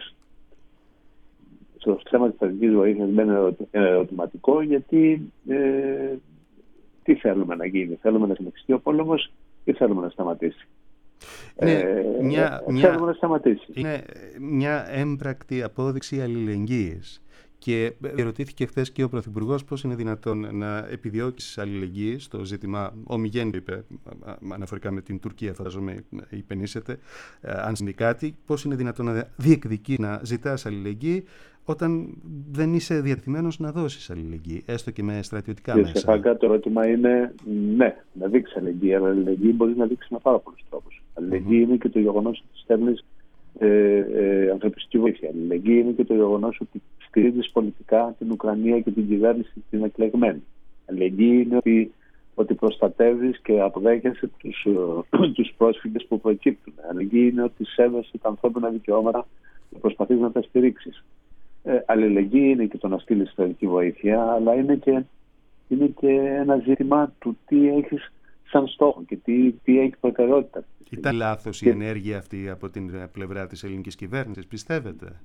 στο θέμα της στρατιωτικής βοήθειας μπαίνει ερωτηματικό, γιατί ε, τι θέλουμε να γίνει? Θέλουμε να συνεχιστεί ο πόλεμος ή θέλουμε να σταματήσει? Είναι, ε, μια, ε, μια, θέλουμε να σταματήσει. Είναι μια έμπρακτη απόδειξη αλληλεγγύης. Και ερωτήθηκε χθες και ο Πρωθυπουργός πώς είναι δυνατόν να επιδιώξει αλληλεγγύη στο ζήτημα. Ο Μιγέν είπε, αναφορικά με την Τουρκία, φανταζομαι υπενήσετε, αν συμβεί κάτι, πώς είναι δυνατόν να διεκδικεί, να ζητάς αλληλεγγύη, όταν δεν είσαι διατεθειμένος να δώσεις αλληλεγγύη, έστω και με στρατιωτικά και μέσα. Σε φάγκα το ερώτημα είναι ναι, να δείξει αλληλεγγύη, αλλά αλληλεγγύη μπορεί να δείξει με πάρα πολλούς τρόπους. Αλληλεγγύη mm-hmm. είναι και το γεγονός ότι στέλνεις ε, ε, ανθρωπιστική βοήθεια. Αλληλεγγύη είναι και το γεγονός ότι στηρίζεις πολιτικά την Ουκρανία και την κυβέρνηση την εκλεγμένη. Αλληλεγγύη είναι ότι, ότι προστατεύεις και αποδέχεσαι τους, τους πρόσφυγες που προκύπτουν. Αλληλεγγύη είναι ότι σέβεσαι τα ανθρώπινα δικαιώματα και προσπαθείς να τα στηρίξεις. Ε, αλληλεγγύη είναι και το να στείλεις στρατιωτική βοήθεια, αλλά είναι και, είναι και ένα ζήτημα του τι έχεις σαν στόχο και τι, τι έχει προτεραιότητα. Ήταν λάθος και... η ενέργεια αυτή από την πλευρά της ελληνικής κυβέρνησης, πιστεύετε?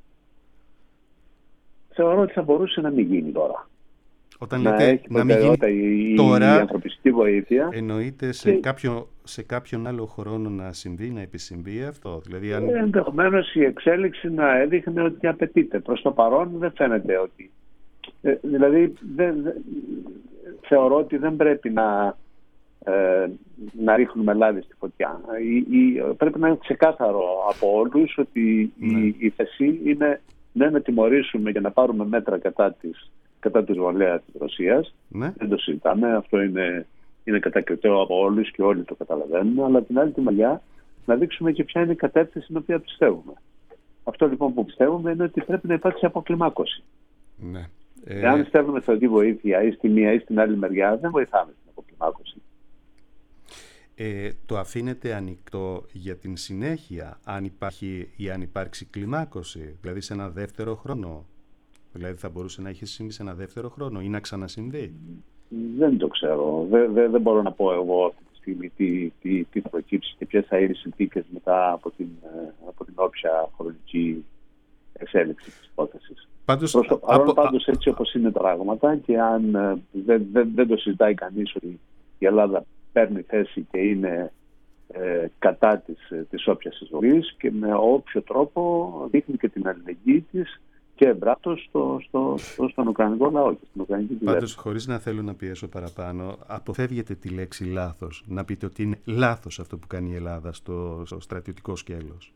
Θεωρώ ότι θα μπορούσε να μην γίνει τώρα. Όταν να λέτε έχει να μην γίνει η, τώρα, η ανθρωπιστική βοήθεια. Εννοείται σε, και... κάποιο, σε κάποιον άλλο χρόνο να συμβεί, να επισυμβεί αυτό? Δηλαδή, αν... Ενδεχομένως η εξέλιξη να έδειχνε ότι απαιτείται. Προς το παρόν δεν φαίνεται ότι... Ε, δηλαδή δεν, δε, θεωρώ ότι δεν πρέπει να, ε, να ρίχνουμε λάδι στη φωτιά. Η, η, πρέπει να είναι ξεκάθαρο από όλους ότι ναι. η, η θέση είναι ναι, να τιμωρήσουμε και να πάρουμε μέτρα κατά της κατά του εισβολέα της Ρωσίας. Ναι. Δεν το συζητάμε. Αυτό είναι, είναι κατακριτέο από όλους και όλοι το καταλαβαίνουν. Αλλά την άλλη τη μεριά να δείξουμε και ποια είναι η κατεύθυνση στην οποία πιστεύουμε. Αυτό λοιπόν που πιστεύουμε είναι ότι πρέπει να υπάρξει αποκλιμάκωση. Ναι. Ε... Εάν στέλνουμε στρατιωτική βοήθεια ή στη μία ή στην άλλη μεριά, δεν βοηθάμε στην αποκλιμάκωση. Ε, το αφήνεται ανοιχτό για την συνέχεια, αν υπάρχει ή αν υπάρξει κλιμάκωση, δηλαδή σε ένα δεύτερο χρόνο? Δηλαδή θα μπορούσε να έχει συμβεί σε ένα δεύτερο χρόνο ή να ξανασυμβεί? Δεν το ξέρω. Δεν, δεν, δεν μπορώ να πω εγώ αυτή τη στιγμή τι, τι, τι θα προκύψει και ποιες θα είναι οι συνθήκες μετά από την, από την όποια χρονική εξέλιξη της υπόθεσης. Πάντως, Προς το παρόν, από... πάντως έτσι όπως είναι τα πράγματα και αν δεν, δεν, δεν το συζητάει κανείς ότι η Ελλάδα παίρνει θέση και είναι ε, κατά της, της όποιας εισβολής και με όποιο τρόπο δείχνει και την αλληλεγγύη της και εμπράκτος στο, στο, στο, στον Ουκρανικό λαό και στην Ουκρανική κυβέρνηση. Πάντως, χωρίς να θέλω να πιέσω παραπάνω, αποφεύγετε τη λέξη λάθος. Να πείτε ότι είναι λάθος αυτό που κάνει η Ελλάδα στο, στο στρατιωτικό σκέλος.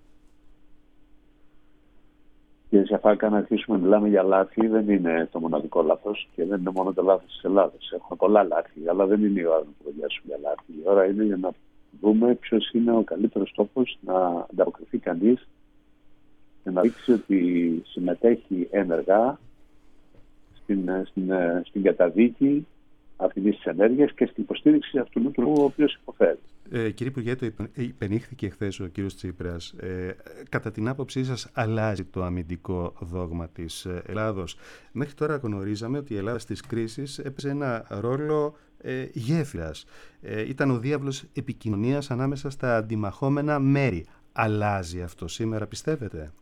Κύριε Σιαφάκα, να αρχίσουμε να μιλάμε για λάθη δεν είναι το μοναδικό λάθος και δεν είναι μόνο το λάθος της Ελλάδας. Έχουμε πολλά λάθη, αλλά δεν είναι η ώρα να κουβεντιάσουμε για λάθη. Η ώρα είναι για να δούμε ποιος είναι ο καλύτερος τρόπος να ανταποκριθεί κανείς και να δείξει ότι συμμετέχει ενεργά στην, στην, στην καταδίκη αυτής της ενέργειας και στην υποστήριξη αυτού του ο οποίος υποφέρει. Ε, κύριε Υπουργέ, το υπενήχθηκε χθες ο κύριος Τσίπρας. Ε, κατά την άποψή σας, αλλάζει το αμυντικό δόγμα της Ελλάδος? Μέχρι τώρα γνωρίζαμε ότι η Ελλάδα στις κρίσεις έπαιζε ένα ρόλο ε, γέφυρας. Ε, ήταν ο διάβλος επικοινωνίας ανάμεσα στα αντιμαχόμενα μέρη. Αλλάζει αυτό σήμερα, πιστεύετε?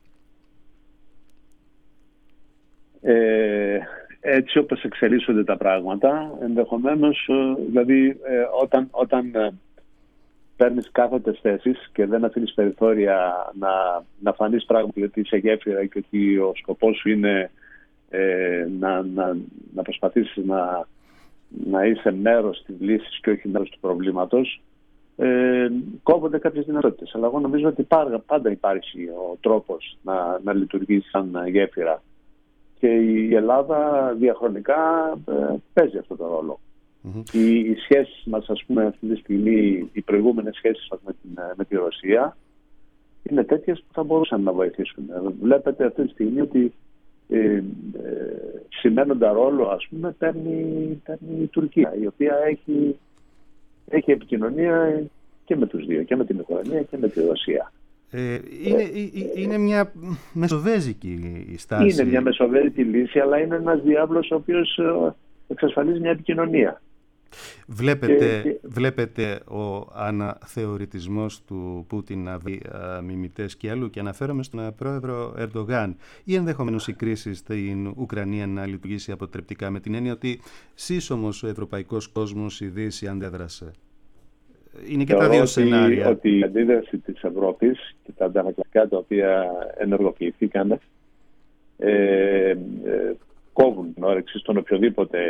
Ε, έτσι όπως εξελίσσονται τα πράγματα, ενδεχομένως, δηλαδή ε, όταν, όταν ε, παίρνεις κάθετες θέσεις και δεν αφήνεις περιθώρια να, να φανείς πράγματι ότι είσαι γέφυρα και ότι ο σκοπός σου είναι ε, να, να, να προσπαθήσεις να, να είσαι μέρος της λύσης και όχι μέρος του προβλήματος, ε, κόβονται κάποιες δυνατότητες. Αλλά εγώ νομίζω ότι πάντα υπάρχει ο τρόπος να, να λειτουργήσει σαν γέφυρα. Και η Ελλάδα διαχρονικά ε, παίζει αυτό το ρόλο. Mm-hmm. Οι, οι σχέσεις μας, ας πούμε, αυτή τη στιγμή, οι προηγούμενες σχέσεις μας με, την, με τη Ρωσία είναι τέτοιες που θα μπορούσαν να βοηθήσουν. Βλέπετε αυτή τη στιγμή ότι ε, ε, σημαίνοντα ρόλο, ας πούμε, παίρνει, παίρνει η Τουρκία, η οποία έχει, έχει επικοινωνία και με τους δύο, και με την Ουκρανία και με τη Ρωσία. Ε, είναι, ε, είναι μια μεσοβέζικη η στάση. Είναι μια μεσοβέζικη λύση, αλλά είναι ένας διάβλος ο οποίος εξασφαλίζει μια επικοινωνία. Βλέπετε, και... βλέπετε ο αναθεωρητισμός του Πούτιν να βρει μιμητές και αλλού, και αναφέρομαι στον πρόεδρο Ερντογάν, ή ενδεχομένως η κρίση στην Ουκρανία να λειτουργήσει αποτρεπτικά, με την έννοια ότι σύσσωμος ο ευρωπαϊκός κόσμος, η Δύση αντέδρασε? Είναι και Θεωρώ τα δύο ότι, σενάρια. Ότι η αντίδραση της Ευρώπης και τα αντανακλαστικά τα οποία ενεργοποιηθήκαν ε, ε, κόβουν την όρεξη στον οποιοδήποτε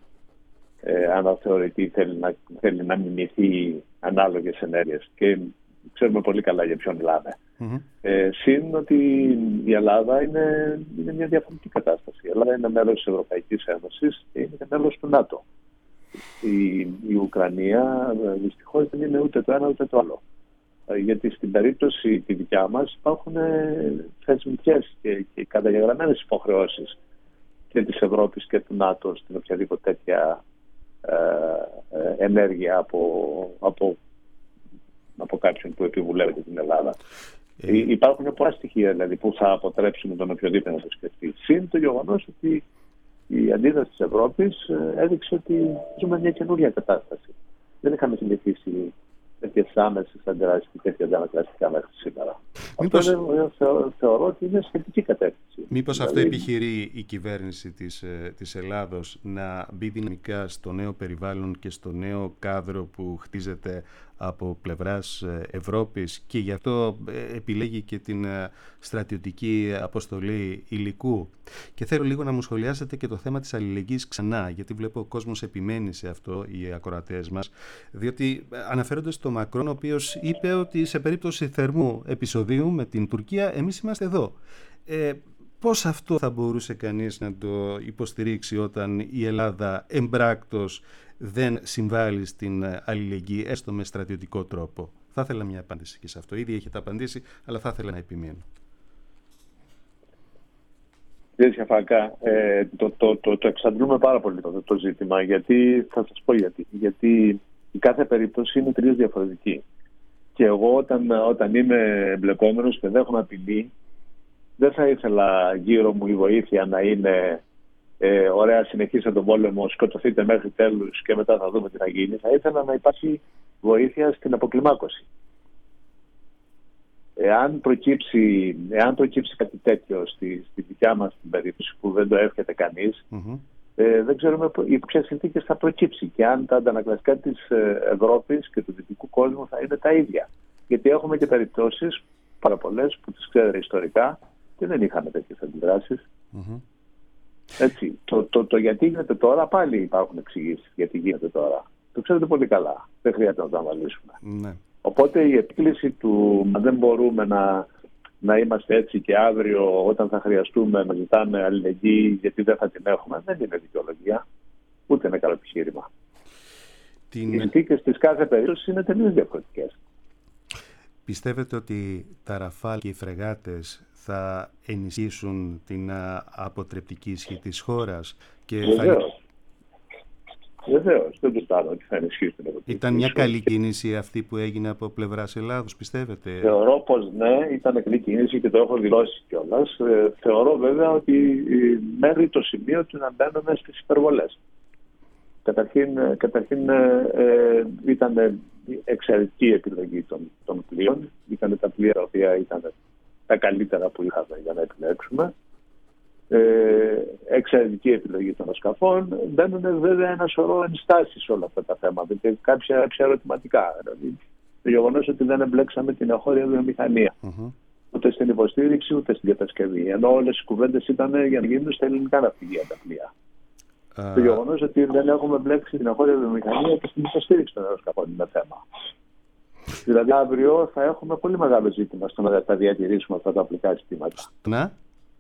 ε, αναθεωρητή θέλει να, θέλει να μιμηθεί ανάλογες ενέργειες. Και ξέρουμε πολύ καλά για ποιον μιλάμε. Mm-hmm. Ε, Συν ότι η Ελλάδα είναι, είναι μια διαφορετική κατάσταση. Η Ελλάδα είναι μέλος της Ευρωπαϊκής Ένωσης και είναι μέλος του ΝΑΤΟ. Η, η Ουκρανία δυστυχώς δεν είναι ούτε το ένα ούτε το άλλο. Γιατί στην περίπτωση τη δικιά μας υπάρχουν θεσμικές και, και καταγεγραμμένες υποχρεώσεις και της Ευρώπης και του ΝΑΤΟ στην οποιαδήποτε τέτοια ε, ε, ενέργεια από, από, από κάποιον που επιβουλεύεται την Ελλάδα. Ε... Υπάρχουν πολλά στοιχεία δηλαδή, που θα αποτρέψουν τον οποιοδήποτε να το σκεφτεί. Συν το γεγονός ότι η αντίδραση της Ευρώπης έδειξε ότι ζούμε μια καινούργια κατάσταση. Δεν είχαμε συνηθίσει τέτοιες άμεσες αντιδράσεις και τέτοια αντανακλαστικά μέχρι σήμερα. Μήπως... Αυτό είναι, θεω, θεωρώ ότι είναι σχετική κατεύθυνση. Μήπως δηλαδή... αυτό επιχειρεί η κυβέρνηση της, της Ελλάδος, να μπει δυναμικά στο νέο περιβάλλον και στο νέο κάδρο που χτίζεται από πλευράς Ευρώπης, και γι' αυτό επιλέγει και την στρατιωτική αποστολή υλικού? Και θέλω λίγο να μου σχολιάσετε και το θέμα της αλληλεγγύης ξανά, γιατί βλέπω ο κόσμος επιμένει σε αυτό, οι ακροατές μας, διότι αναφέρονται στο Μακρόν, ο οποίος είπε ότι σε περίπτωση θερμού επεισοδίου με την Τουρκία εμείς είμαστε εδώ. Ε, πώς αυτό θα μπορούσε κανείς να το υποστηρίξει όταν η Ελλάδα εμπράκτος δεν συμβάλλει στην αλληλεγγύη, έστω με στρατιωτικό τρόπο? Θα ήθελα μια απάντηση και σε αυτό. Ήδη έχετε απαντήσει, αλλά θα ήθελα να επιμείνω. Κύριε Σιαφάκα, ε, το, το, το, το εξαντλούμε πάρα πολύ το, το ζήτημα, γιατί θα σας πω γιατί. Γιατί η κάθε περίπτωση είναι τελείως διαφορετική. Και εγώ όταν, όταν είμαι εμπλεκόμενος και δέχομαι απειλή, δεν θα ήθελα γύρω μου η βοήθεια να είναι ε, ωραία, συνεχίστε τον πόλεμο, σκοτωθείτε μέχρι τέλους και μετά θα δούμε τι θα γίνει. Θα ήθελα να υπάρχει βοήθεια στην αποκλιμάκωση. Εάν προκύψει, εάν προκύψει κάτι τέτοιο στη, στη δικιά μας την περίπτωση, που δεν το εύχεται κανείς, mm-hmm. Ε, δεν ξέρουμε υπό ποιες συνθήκες θα προκύψει και αν τα αντανακλαστικά της Ευρώπης και του δυτικού κόσμου θα είναι τα ίδια. Γιατί έχουμε και περιπτώσεις, πάρα πολλές, που τις ξέρετε ιστορικά και δεν είχαμε τέτοιες αντιδράσεις. Mm-hmm. Έτσι, το, το, το γιατί γίνεται τώρα, πάλι υπάρχουν εξηγήσεις γιατί γίνεται τώρα. Το ξέρετε πολύ καλά. Δεν χρειάζεται να το αναλύσουμε. Mm-hmm. Οπότε η επίκληση του δεν μπορούμε να, να είμαστε έτσι και αύριο όταν θα χρειαστούμε να ζητάμε αλληλεγγύη γιατί δεν θα την έχουμε, δεν είναι δικαιολογία. Ούτε είναι καλό επιχείρημα. Την... Οι συνθήκες της κάθε περίπτωσης είναι τελείως διαφορετικές. Πιστεύετε ότι τα Ραφάλ και οι φρεγάτες θα ενισχύσουν την αποτρεπτική ισχύ της χώρας? Βεβαίως. Θα... Βεβαίως. Δεν το στάνω ότι θα ενισχύσουν την αποτρεπτική. Ήταν μια καλή κίνηση αυτή που έγινε από πλευράς Ελλάδος, πιστεύετε? Θεωρώ πως ναι, ήταν καλή κίνηση και το έχω δηλώσει κιόλας. Ε, θεωρώ βέβαια ότι μέχρι το σημείο του να μπαίνουμε στις υπερβολές. Καταρχήν, καταρχήν ε, ήταν εξαιρετική επιλογή των, των πλοίων. Ήταν τα πλοία τα οποία ήταν τα καλύτερα που είχαμε για να επιλέξουμε. Ε, εξαιρετική επιλογή των σκαφών. Μπαίνουν βέβαια ένα σωρό ενστάσεις σε όλα αυτά τα θέματα και κάποια ερωτηματικά. Δηλαδή, το γεγονός ότι δεν εμπλέξαμε την εγχώρια βιομηχανία. Mm-hmm. Ούτε στην υποστήριξη ούτε στην κατασκευή. Ενώ όλες οι κουβέντες ήταν για να γίνουν στα ελληνικά ναυπηγεία τα πλοία. Uh... Το γεγονός ότι δεν έχουμε μπλέξει την εγχώρια βιομηχανία και στην υποστήριξη των αεροσκαφών είναι θέμα. Δηλαδή, αύριο θα έχουμε πολύ μεγάλο ζήτημα στο να τα διατηρήσουμε αυτά τα οπλικά συστήματα. Να.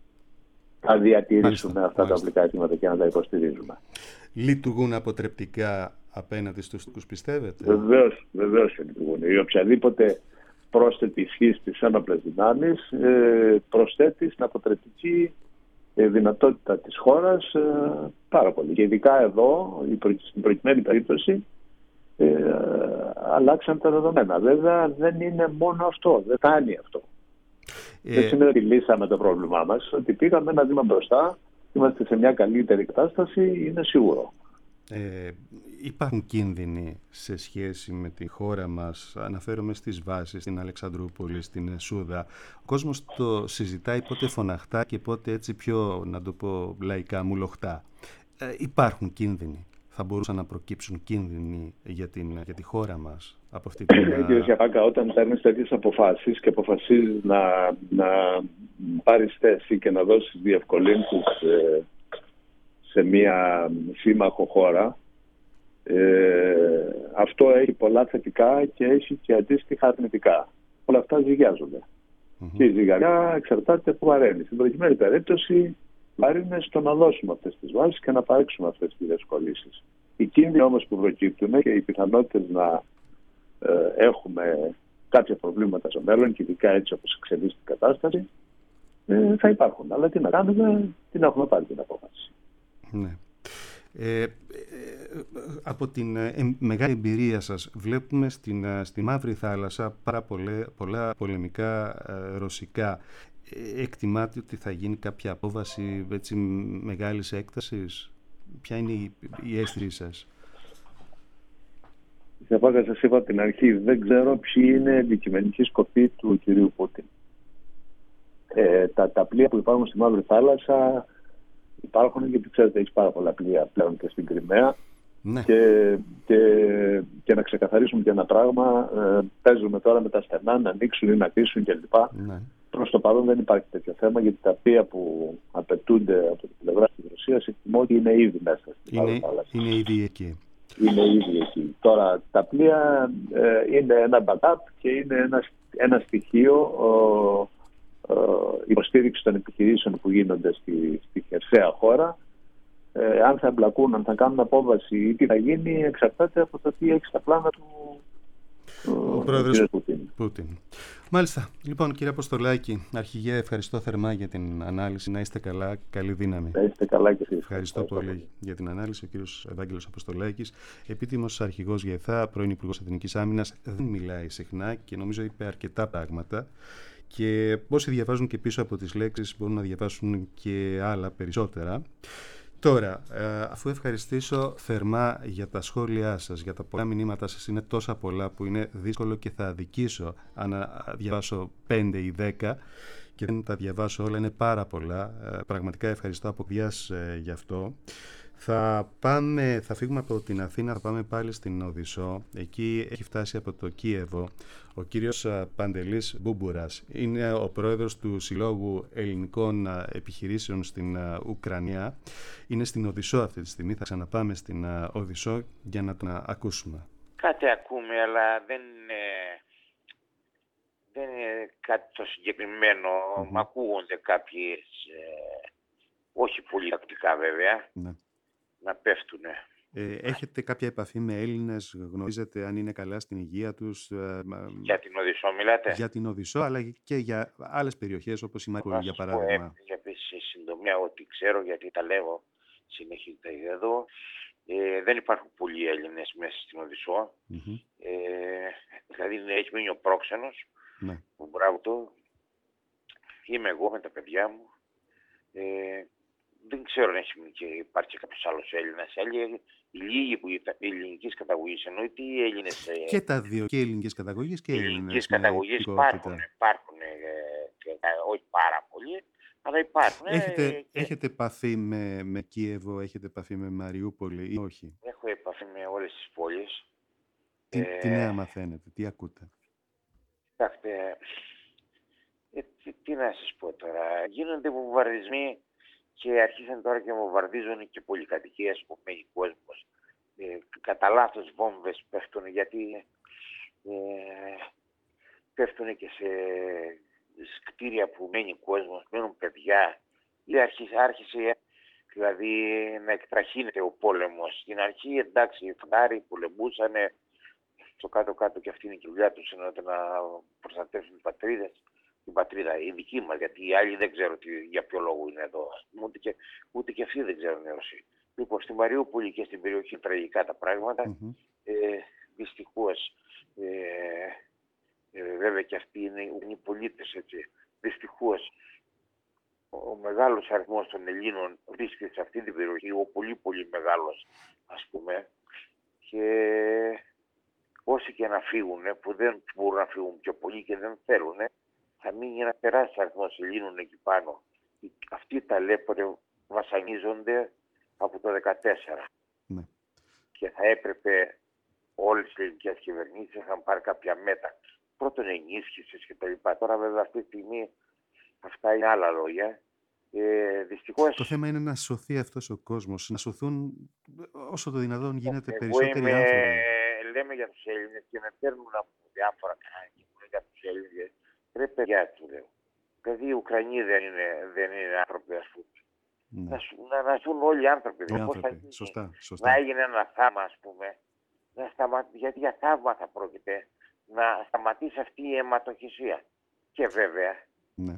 Θα διατηρήσουμε μάλιστα, αυτά μάλιστα. τα οπλικά συστήματα και να τα υποστηρίζουμε. Λειτουργούν αποτρεπτικά απέναντι στους Τούρκους, πιστεύετε? Βεβαίως, βεβαίως λειτουργούν. Η οποιαδήποτε πρόσθετη ισχύ στις ένοπλες δυνάμεις ε, προσθέτει στην αποτρεπτική ε, δυνατότητα της χώρας ε, πάρα πολύ. Και ειδικά εδώ, στην προκειμένη περίπτωση, ε, αλλάξαν τα δεδομένα. Βέβαια δεν είναι μόνο αυτό, δεν φτάνει αυτό. Ε... Δεν σημαίνει ότι λύσαμε το πρόβλημά μας, ότι πήγαμε ένα βήμα μπροστά, είμαστε σε μια καλύτερη κατάσταση, είναι σίγουρο. Ε, υπάρχουν κίνδυνοι σε σχέση με τη χώρα μας? Αναφέρομαι στις βάσεις, στην Αλεξανδρούπολη, στην Σούδα. Ο κόσμος το συζητάει πότε φωναχτά και πότε έτσι πιο, να το πω λαϊκά, μουλοχτά. Ε, υπάρχουν κίνδυνοι? Θα μπορούσαν να προκύψουν κίνδυνοι για, την, για τη χώρα μας από αυτή την... Κύριε Σιαπάκα, όταν παίρνεις τέτοιες αποφάσεις και αποφασίζεις να, να πάρεις θέση και να δώσεις διευκολύνσεις ε, σε μια σύμμαχο χώρα, ε, αυτό έχει πολλά θετικά και έχει και αντίστοιχα αρνητικά. Όλα αυτά ζυγιάζονται. Mm-hmm. Και η ζυγαριά εξαρτάται από βαραίνει. Στην προκειμένη περίπτωση βαρύνει στο να δώσουμε αυτές τις βάσεις και να παρέξουμε αυτές τις διευκολύνσεις. Οι κίνδυνοι όμως που προκύπτουν και οι πιθανότητες να ε, έχουμε κάποια προβλήματα στο μέλλον και ειδικά έτσι όπως εξελίσσεται η κατάσταση ε, θα υπάρχουν. Αλλά τι να κάνουμε, τι να έχουμε πάρει την απόφαση. Ναι. Ε, ε, από την ε, μεγάλη εμπειρία σας βλέπουμε στην, στη Μαύρη Θάλασσα πάρα πολλέ, πολλά πολεμικά ε, ρωσικά. Ε, εκτιμάτε ότι θα γίνει κάποια απόβαση έτσι, μεγάλης έκτασης? Ποια είναι η, η αίσθηση σας? Θα πάω, σας είπα από την αρχή, δεν ξέρω ποιοι είναι οι αντικειμενικοί σκοποί του κυρίου Πούτιν. Ε, τα, τα πλοία που υπάρχουν στη Μαύρη Θάλασσα υπάρχουν, γιατί ξέρετε έχει πάρα πολλά πλοία πλέον και στην Κριμαία. Ναι. Και, και, και να ξεκαθαρίσουμε και ένα πράγμα, ε, παίζουμε τώρα με τα στενά να ανοίξουν ή να κλείσουν κλπ. Ναι. Προς το παρόν δεν υπάρχει τέτοιο θέμα, γιατί τα πλοία που απαιτούνται από την πλευρά της Ρωσίας εκτιμώ ότι είναι ήδη μέσα στη Μαύρη Θάλασσα. Είναι ήδη εκεί. Είναι ήδη εκεί. Τώρα τα πλοία ε, είναι ένα backup και είναι ένα, ένα στοιχείο ο, υποστήριξη των επιχειρήσεων που γίνονται στη, στη χερσαία χώρα. Ε, αν θα εμπλακούν, αν θα κάνουν απόβαση ή τι θα γίνει, εξαρτάται από το τι έχει στα πλάνα του ο, ο πρόεδρος Πούτιν. Πούτιν. Μάλιστα. Λοιπόν, κύριε Αποστολάκη, αρχηγέ, ευχαριστώ θερμά για την ανάλυση. Να είστε καλά, καλή δύναμη. Να είστε καλά και εσείς. Ευχαριστώ, ευχαριστώ πολύ για την ανάλυση. Ο κύριος Ευάγγελος Αποστολάκης, επίτιμος αρχηγός ΓΕΘΑ, πρώην Υπουργός Εθνικής Άμυνας, δεν μιλάει συχνά και νομίζω είπε αρκετά πράγματα. Και όσοι διαβάζουν και πίσω από τις λέξεις μπορούν να διαβάσουν και άλλα περισσότερα. Τώρα, αφού ευχαριστήσω θερμά για τα σχόλιά σας, για τα πολλά μηνύματα σας, είναι τόσα πολλά που είναι δύσκολο και θα αδικήσω αν διαβάσω πέντε ή δέκα και δεν τα διαβάσω όλα, είναι πάρα πολλά. Πραγματικά ευχαριστώ από καρδιάς γι' αυτό. Θα, πάμε, θα φύγουμε από την Αθήνα, θα πάμε πάλι στην Οδυσσό. Εκεί έχει φτάσει από το Κίεβο ο κύριος Παντελής Μπουμπούρας. Είναι ο πρόεδρος του Συλλόγου Ελληνικών Επιχειρήσεων στην Ουκρανία. Είναι στην Οδυσσό αυτή τη στιγμή. Θα ξαναπάμε στην Οδυσσό για να τον ακούσουμε. Κάτι ακούμε, αλλά δεν είναι, δεν είναι κάτι το συγκεκριμένο. Mm-hmm. Μ' ακούγονται κάποιες, ε, όχι πολύ τακτικά βέβαια. Ναι. Να πέφτουνε. Ε, έχετε κάποια επαφή με Έλληνες, γνωρίζετε αν είναι καλά στην υγεία τους? Ε, για την Οδυσσό μιλάτε? Για την Οδυσσό, αλλά και για άλλες περιοχές όπως η Μαριούπολη, για παράδειγμα. Για επίσης συντομία ό,τι ξέρω, γιατί τα λέγω συνεχίζεται εδώ. Ε, δεν υπάρχουν πολλοί Έλληνες μέσα στην Οδυσσό. Mm-hmm. Ε, δηλαδή έχει μείνει ο πρόξενος. Ναι. Μπράβο του. Είμαι εγώ με τα παιδιά μου. Ε, Δεν ξέρω αν έχει και υπάρχει κάποιος άλλος Έλληνας. Οι λίγοι που ήταν ελληνικής καταγωγής, εννοείται οι Έλληνες. Και τα δύο, και ελληνικές καταγωγής και Έλληνες. Ελληνικής καταγωγής υπάρχουν, υπάρχουν ε, όχι πάρα πολλοί, αλλά υπάρχουν. Έχετε, ε, και... έχετε επαφή με, με Κίεβο, έχετε επαφή με Μαριούπολη ή όχι? Έχω επαφή με όλες τις πόλεις. Τι, ε, τι νέα μαθαίνετε, τι ακούτε? Κοιτάξτε, ε, τι, τι να σας πω τώρα, γίνονται βομβαρδισμοί. Και αρχίσαν τώρα και βομβαρδίζουν και πολυκατοικίες που μένει κόσμος. Ε, κατά λάθος βόμβες πέφτουν, γιατί ε, πέφτουν και σε, σε κτίρια που μένει κόσμος, μένουν παιδιά. Ή άρχισε, άρχισε δηλαδή να εκτραχύνεται ο πόλεμος. Στην αρχή εντάξει, οι φαντάροι πολεμούσανε στο κάτω-κάτω και αυτή είναι και η δουλειά τους, να προστατεύσουν τις πατρίδες. Την πατρίδα, η δική μας, γιατί οι άλλοι δεν ξέρω τι, για ποιο λόγο είναι εδώ. Ούτε και, ούτε και αυτοί δεν ξέρουν οι Ρώσοι. Λοιπόν, στη Μαριούπολη και στην περιοχή τραγικά τα πράγματα. Mm-hmm. Ε, δυστυχώς, ε, ε, βέβαια και αυτοί είναι οι πολίτες, έτσι. Δυστυχώς, ο μεγάλος αριθμός των Ελλήνων βρίσκεται σε αυτή την περιοχή, ο πολύ πολύ μεγάλος, ας πούμε. Και όσοι και να φύγουν, που δεν μπορούν να φύγουν πιο πολύ και δεν θέλουν, θα μείνει ένα τεράστιο αριθμό Ελλήνων εκεί πάνω. Αυτοί οι ταλέποροι βασανίζονται από το δεκατέσσερα. Ναι. Και θα έπρεπε όλες οι ελληνικές κυβερνήσεις να πάρουν κάποια μέτρα. Πρώτον ενίσχυσης και τα λοιπά. Τώρα βέβαια αυτή τη στιγμή αυτά είναι άλλα λόγια. Ε, δυστυχώς... Το θέμα είναι να σωθεί αυτός ο κόσμος, να σωθούν όσο το δυνατόν γίνεται Εγώ περισσότεροι είμαι, άνθρωποι. Λέμε για τους Έλληνες και με παίρνουν από διάφορα κανάλια για τους Έλληνες. Ρε παιδιά του λέω. Δηλαδή οι Ουκρανοί δεν είναι, δεν είναι άνθρωποι, ας πούμε. Ναι. Να, να, να ζουν όλοι οι άνθρωποι. Οι άνθρωποι. Θα γίνει, σωστά, σωστά. Να έγινε ένα θαύμα, ας πούμε. Να σταμα... Γιατί για θαύμα θα πρόκειται. Να σταματήσει αυτή η αιματοχυσία. Και βέβαια, ναι.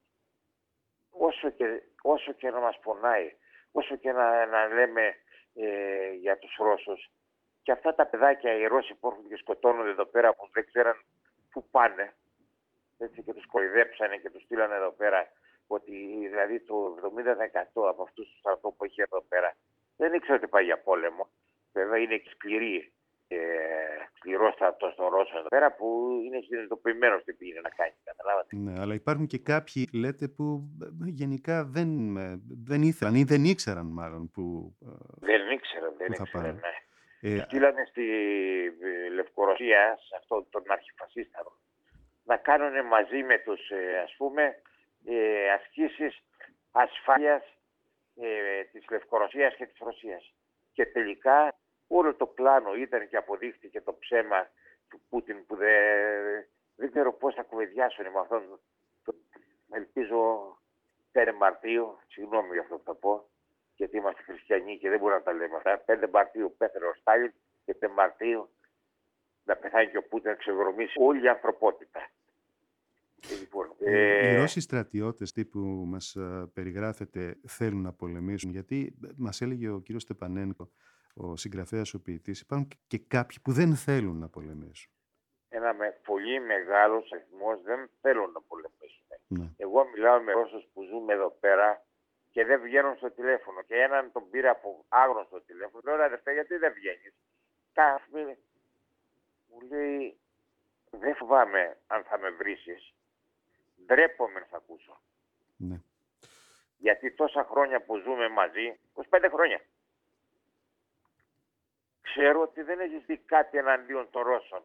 όσο, και, όσο και να μας πονάει, όσο και να, να λέμε ε, για τους Ρώσους, και αυτά τα παιδάκια οι Ρώσοι που έρχονται και σκοτώνονται εδώ πέρα που δεν ξέραν πού πάνε, έτσι, και τους κορυδέψανε και τους στείλανε εδώ πέρα, ότι δηλαδή το εβδομήντα τοις εκατό από αυτούς τους στρατό που έχει εδώ πέρα δεν ήξερε ότι πάει για πόλεμο. Βέβαια είναι και σκληρή, ε, σκληρό στρατό των Ρώσων εδώ πέρα που είναι συνειδητοποιημένος τι πήγαινε να κάνει, καταλάβατε. Ναι, αλλά υπάρχουν και κάποιοι, λέτε, που γενικά δεν, δεν ήθελαν ή δεν ήξεραν μάλλον που Δεν ήξεραν, δεν που ήξεραν, ναι. Ε, Στείλανε στη Λευκορωσία, σε αυτόν τον αρχιφασίσταρο, να κάνουν μαζί με τους, ας πούμε, ε, ασκήσεις ασφάλειας ε, της Λευκορωσίας και της Ρωσίας. Και τελικά όλο το πλάνο ήταν και αποδείχθηκε το ψέμα του Πούτιν που δεν, δεν ξέρω πώς θα κουβεντιάσουν με αυτόν. Το, ελπίζω πέντε Μαρτίου, συγγνώμη για αυτό που θα πω, γιατί είμαστε χριστιανοί και δεν μπορούμε να τα λέμε αυτά. πέντε Μαρτίου πέθανε ο Στάλιν και πέντε Μαρτίου να πεθάνει και ο Πούτιν να ξεβρωμίσει όλη η ανθρωπότητα. Λοιπόν, ε... Οι Ρώσοι στρατιώτες τύπου μας περιγράφεται θέλουν να πολεμήσουν, γιατί μας έλεγε ο κύριος Στεπανένκο, ο συγγραφέας, ο ποιητής, υπάρχουν και κάποιοι που δεν θέλουν να πολεμήσουν. Ένα με πολύ μεγάλος αριθμός δεν θέλουν να πολεμήσουν. Ναι. Εγώ μιλάω με Ρώσους που ζούμε εδώ πέρα και δεν βγαίνουν στο τηλέφωνο. Και έναν τον πήρα από άγνωστο τηλέφωνο. Λέω, αδερφέ, γιατί δεν βγαίνεις? Κάθε μου λέει, δεν φοβάμαι αν θα με βρίσεις. Ντρέπομαι να θα ακούσω. Ναι. Γιατί τόσα χρόνια που ζούμε μαζί, είκοσι πέντε χρόνια, ξέρω ότι δεν έχει δει κάτι εναντίον των Ρώσων.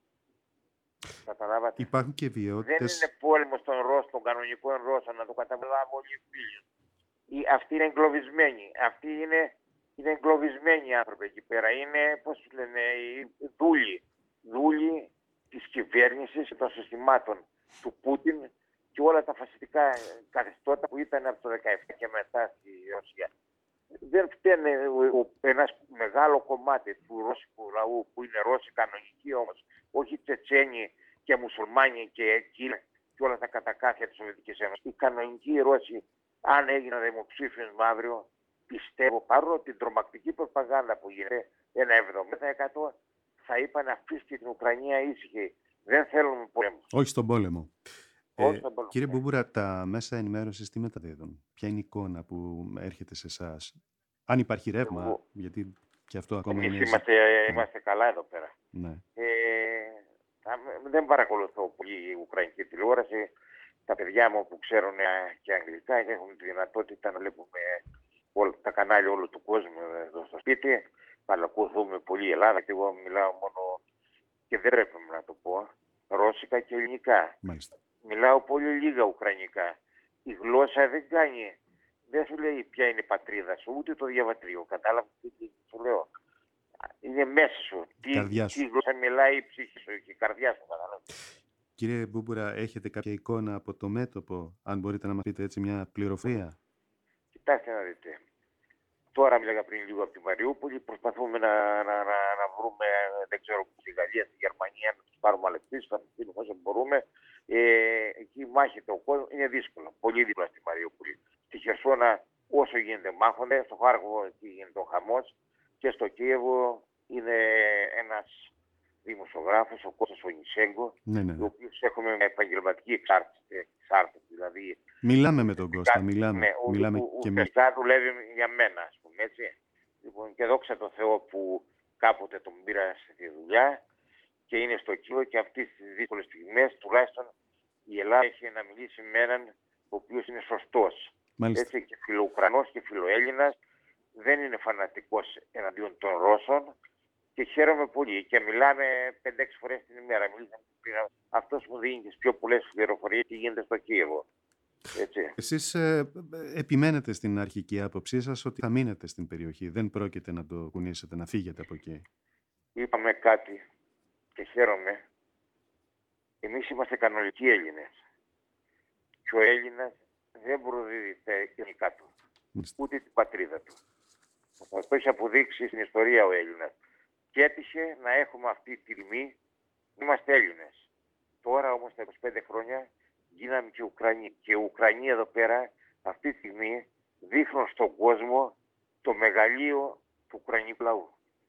Καταλάβατε. Υπάρχουν και βιαιότητες. Δεν είναι πόλεμος των Ρώσων, των κανονικών Ρώσων, να το καταλάβω όλοι οι φίλοι. Αυτοί είναι εγκλωβισμένοι. Αυτοί είναι, είναι εγκλωβισμένοι άνθρωποι εκεί πέρα. Είναι, πώς τους λένε, οι δούλοι. Δούλοι της κυβέρνησης και των συστημάτων του Πούτιν και όλα τα φασιστικά καθεστώτα που ήταν από το δεκαεπτά και μετά στη Ρωσία. Δεν φταίνε ένα μεγάλο κομμάτι του ρώσικου λαού που είναι Ρώσοι κανονικοί όμως, όχι Τσετσένοι και Μουσουλμάνοι και Κίνα και όλα τα κατακάθια της Σοβιετικής Ένωσης. Οι κανονικοί Ρώσοι, αν έγιναν δημοψήφισμα αύριο, πιστεύω παρόλο την τρομακτική προπαγάνδα που γίνεται, ένα εβδομήντα τοις εκατό θα είπαν αφήστε την Ουκρανία ήσυχη. Δεν θέλουμε πόλεμο. Όχι στον πόλεμο. Όχι Ε, στον πόλεμο. κύριε Μπούμπουρα, τα μέσα ενημέρωσης τι μεταδίδουν? Ποια είναι η εικόνα που έρχεται σε εσάς? Αν υπάρχει ρεύμα, Εγώ... γιατί και αυτό ακόμα Εμείς είναι... είμαστε, είμαστε καλά εδώ πέρα. Ναι. Ε, δεν παρακολουθώ πολύ η ουκρανική τηλεόραση. Τα παιδιά μου που ξέρουν και αγγλικά έχουν τη δυνατότητα να βλέπουμε όλα, τα κανάλια όλου του κόσμου εδώ στο σπίτι. Παρακολουθούμε πολύ η Ελλάδα και εγώ μιλάω μόνο, και δεν πρέπει να το πω, ρώσικα και ελληνικά. Μάλιστα. Μιλάω πολύ λίγα ουκρανικά. Η γλώσσα δεν κάνει, δεν σου λέει ποια είναι η πατρίδα σου, ούτε το διαβατρίο. Κατάλαβε τι σου λέω. Είναι μέσα σου. Τι, τι γλώσσα μιλάει η ψυχή σου και η καρδιά σου. Κατάλαβε. Κύριε Μπούμπουρα, έχετε κάποια εικόνα από το μέτωπο, αν μπορείτε να μας πείτε έτσι μια πληροφορία? Κοιτάξτε να δείτε. Τώρα μίλαγα πριν λίγο από τη Μαριούπολη. Προσπαθούμε να, να, να, να βρούμε, δεν ξέρω, στη Γαλλία, στη Γερμανία, να τους πάρουμε αλεξίες, θα τους στείλουμε όσο μπορούμε. Ε, εκεί μάχεται ο κόσμος. Είναι δύσκολο. Πολύ δύσκολο στη Μαριούπολη. Στη Χερσόνα, όσο γίνεται, μάχονται. Στο Χάρκοβο εκεί γίνεται ο χαμός. Και στο Κίεβο είναι ένας δημοσιογράφος, ο Κώστας Ονισέγκο, ναι, ναι. ο οποίος έχουμε επαγγελματική εξάρτηση. Δηλαδή, μιλάμε με τον Κώστα, μιλάμε, ναι, μιλάμε ο, και εμείς. Ουσιαστικά δουλεύει για μένα, ας πούμε, έτσι. Λοιπόν, και δόξα τω Θεώ που κάποτε τον πήρα στη δουλειά και είναι στο Κίεβο και αυτές τις δύσκολες στιγμές, τουλάχιστον η Ελλάδα έχει να μιλήσει με έναν ο οποίος είναι σωστός. Μάλιστα. Έτσι, και φιλοουκρανός και φιλοέλληνας, δεν είναι φανατικός εναντίον των Ρώσων και χαίρομαι πολύ. Και μιλάμε πέντε έξι φορές την ημέρα. Μιλήσαμε πριν. Αυτός μου δίνει τις πιο πολλές πληροφορίες τι γίνεται στο Κίεβο. Έτσι. Εσείς ε, επιμένετε στην αρχική άποψή σας ότι θα μείνετε στην περιοχή. Δεν πρόκειται να το κουνήσετε, να φύγετε από εκεί. Είπαμε κάτι και χαίρομαι. Εμείς είμαστε κανονικοί Έλληνες. Και ο Έλληνας δεν προδίδει τα εθνικά του. Ούτε την πατρίδα του. Το έχει αποδείξει στην ιστορία ο Έλληνας. Και έτυχε να έχουμε αυτή τη τιμή. Είμαστε Έλληνες. Τώρα όμως τα είκοσι πέντε χρόνια γίναμε και Ουκρανοί. Και οι Ουκρανοί εδώ πέρα αυτή τη στιγμή δείχνουν στον κόσμο το μεγαλείο του Ουκρανικού λαού.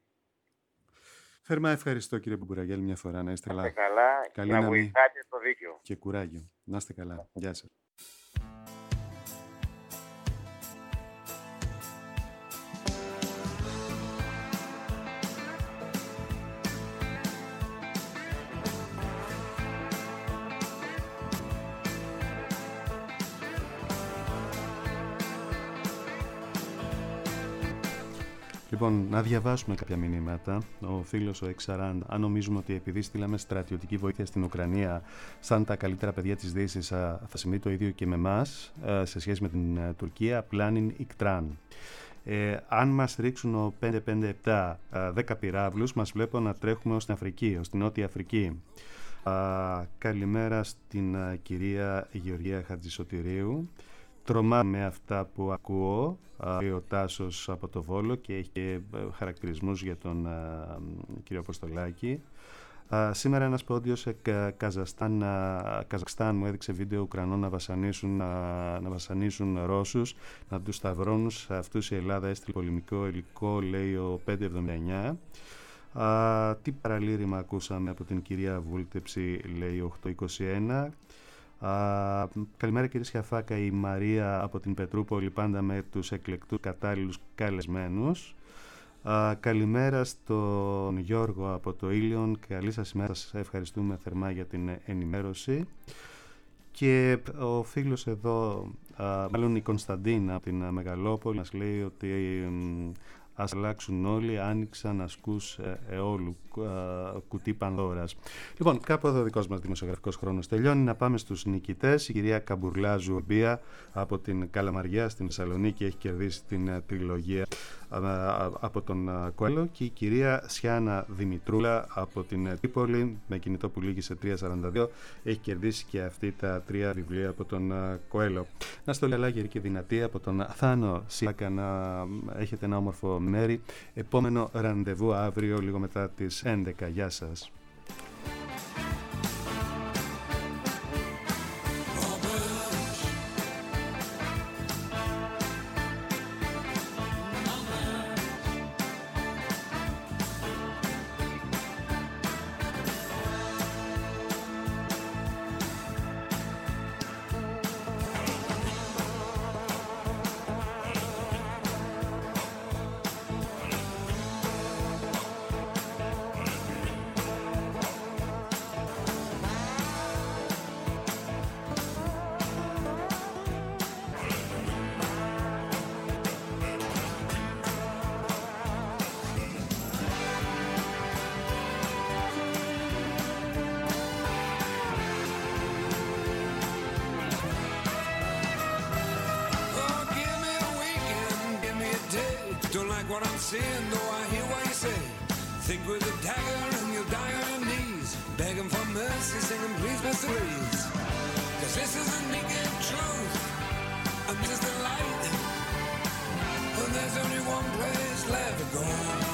Θερμά ευχαριστώ κύριε Μπούμπουρα για άλλη μια φορά. Να είστε καλά. Να είστε καλά και να βοηθάτε το δίκαιο. Και κουράγιο. Να είστε καλά. Γεια σας. Λοιπόν, να διαβάσουμε κάποια μηνύματα. Ο φίλος ο Εξαράν, αν νομίζουμε ότι επειδή στείλαμε στρατιωτική βοήθεια στην Ουκρανία, σαν τα καλύτερα παιδιά της Δύσης, θα συμβεί το ίδιο και με εμάς σε σχέση με την Τουρκία, πλάνιν ικτράν. Ε, αν μας ρίξουν ο πεντακόσια πενήντα επτά δέκα πυράβλους, μας βλέπουν να τρέχουμε ως την Αφρική, ως την Νότια Αφρική. Α, καλημέρα στην α, κυρία Γεωργία Χατζησωτηρίου. Τρομάμε αυτά που ακούω, λέει ο Τάσος από το Βόλο και έχει και χαρακτηρισμούς για τον α, κύριο Αποστολάκη. Α, σήμερα ένας πόντιος σε Καζαστάν, α, Καζακστάν μου έδειξε βίντεο Ουκρανών να βασανίσουν, α, να βασανίσουν Ρώσους, να τους σταυρώνουν. Σε αυτούς η Ελλάδα έστειλε πολεμικό υλικό, λέει ο πεντακόσια εβδομήντα εννιά. Α, τι παραλήρημα ακούσαμε από την κυρία Βούλτεψη, λέει ο οκτακόσια είκοσι ένα. Uh, καλημέρα κύριε Σιαφάκα, η Μαρία από την Πετρούπολη, πάντα με τους εκλεκτούς κατάλληλους καλεσμένους. Uh, καλημέρα στον Γιώργο από το Ήλιον, καλή σας ημέρα, σας ευχαριστούμε θερμά για την ενημέρωση. Και ο φίλος εδώ, uh, μάλλον η Κωνσταντίνα από την Μεγαλόπολη, μας λέει ότι ας αλλάξουν όλοι, άνοιξαν ασκούς ε, εόλου, ε, κουτί Πανδώρας. Λοιπόν, κάπου εδώ ο δικός μας δημοσιογραφικός χρόνος τελειώνει. Να πάμε στους νικητές. Η κυρία Καμπουρλάζου, η οποία από την Καλαμαριά στην Θεσσαλονίκη έχει κερδίσει την ε, τριλογία ε, από τον ε, Κοέλο, και η κυρία Σιάννα Δημητρούλα από την ε, Τρίπολη, με κινητό που λήγει σε τρία σαράντα δύο, έχει κερδίσει και αυτή τα τρία βιβλία από τον ε, Κοέλο. Να είστε όλοι καλά, γεροί και δυνατοί. Από τον Θάνο Σίακα, να έχετε ένα όμορφο μέρη. Επόμενο ραντεβού αύριο λίγο μετά τις έντεκα. Γεια σας. There's only one place left to go.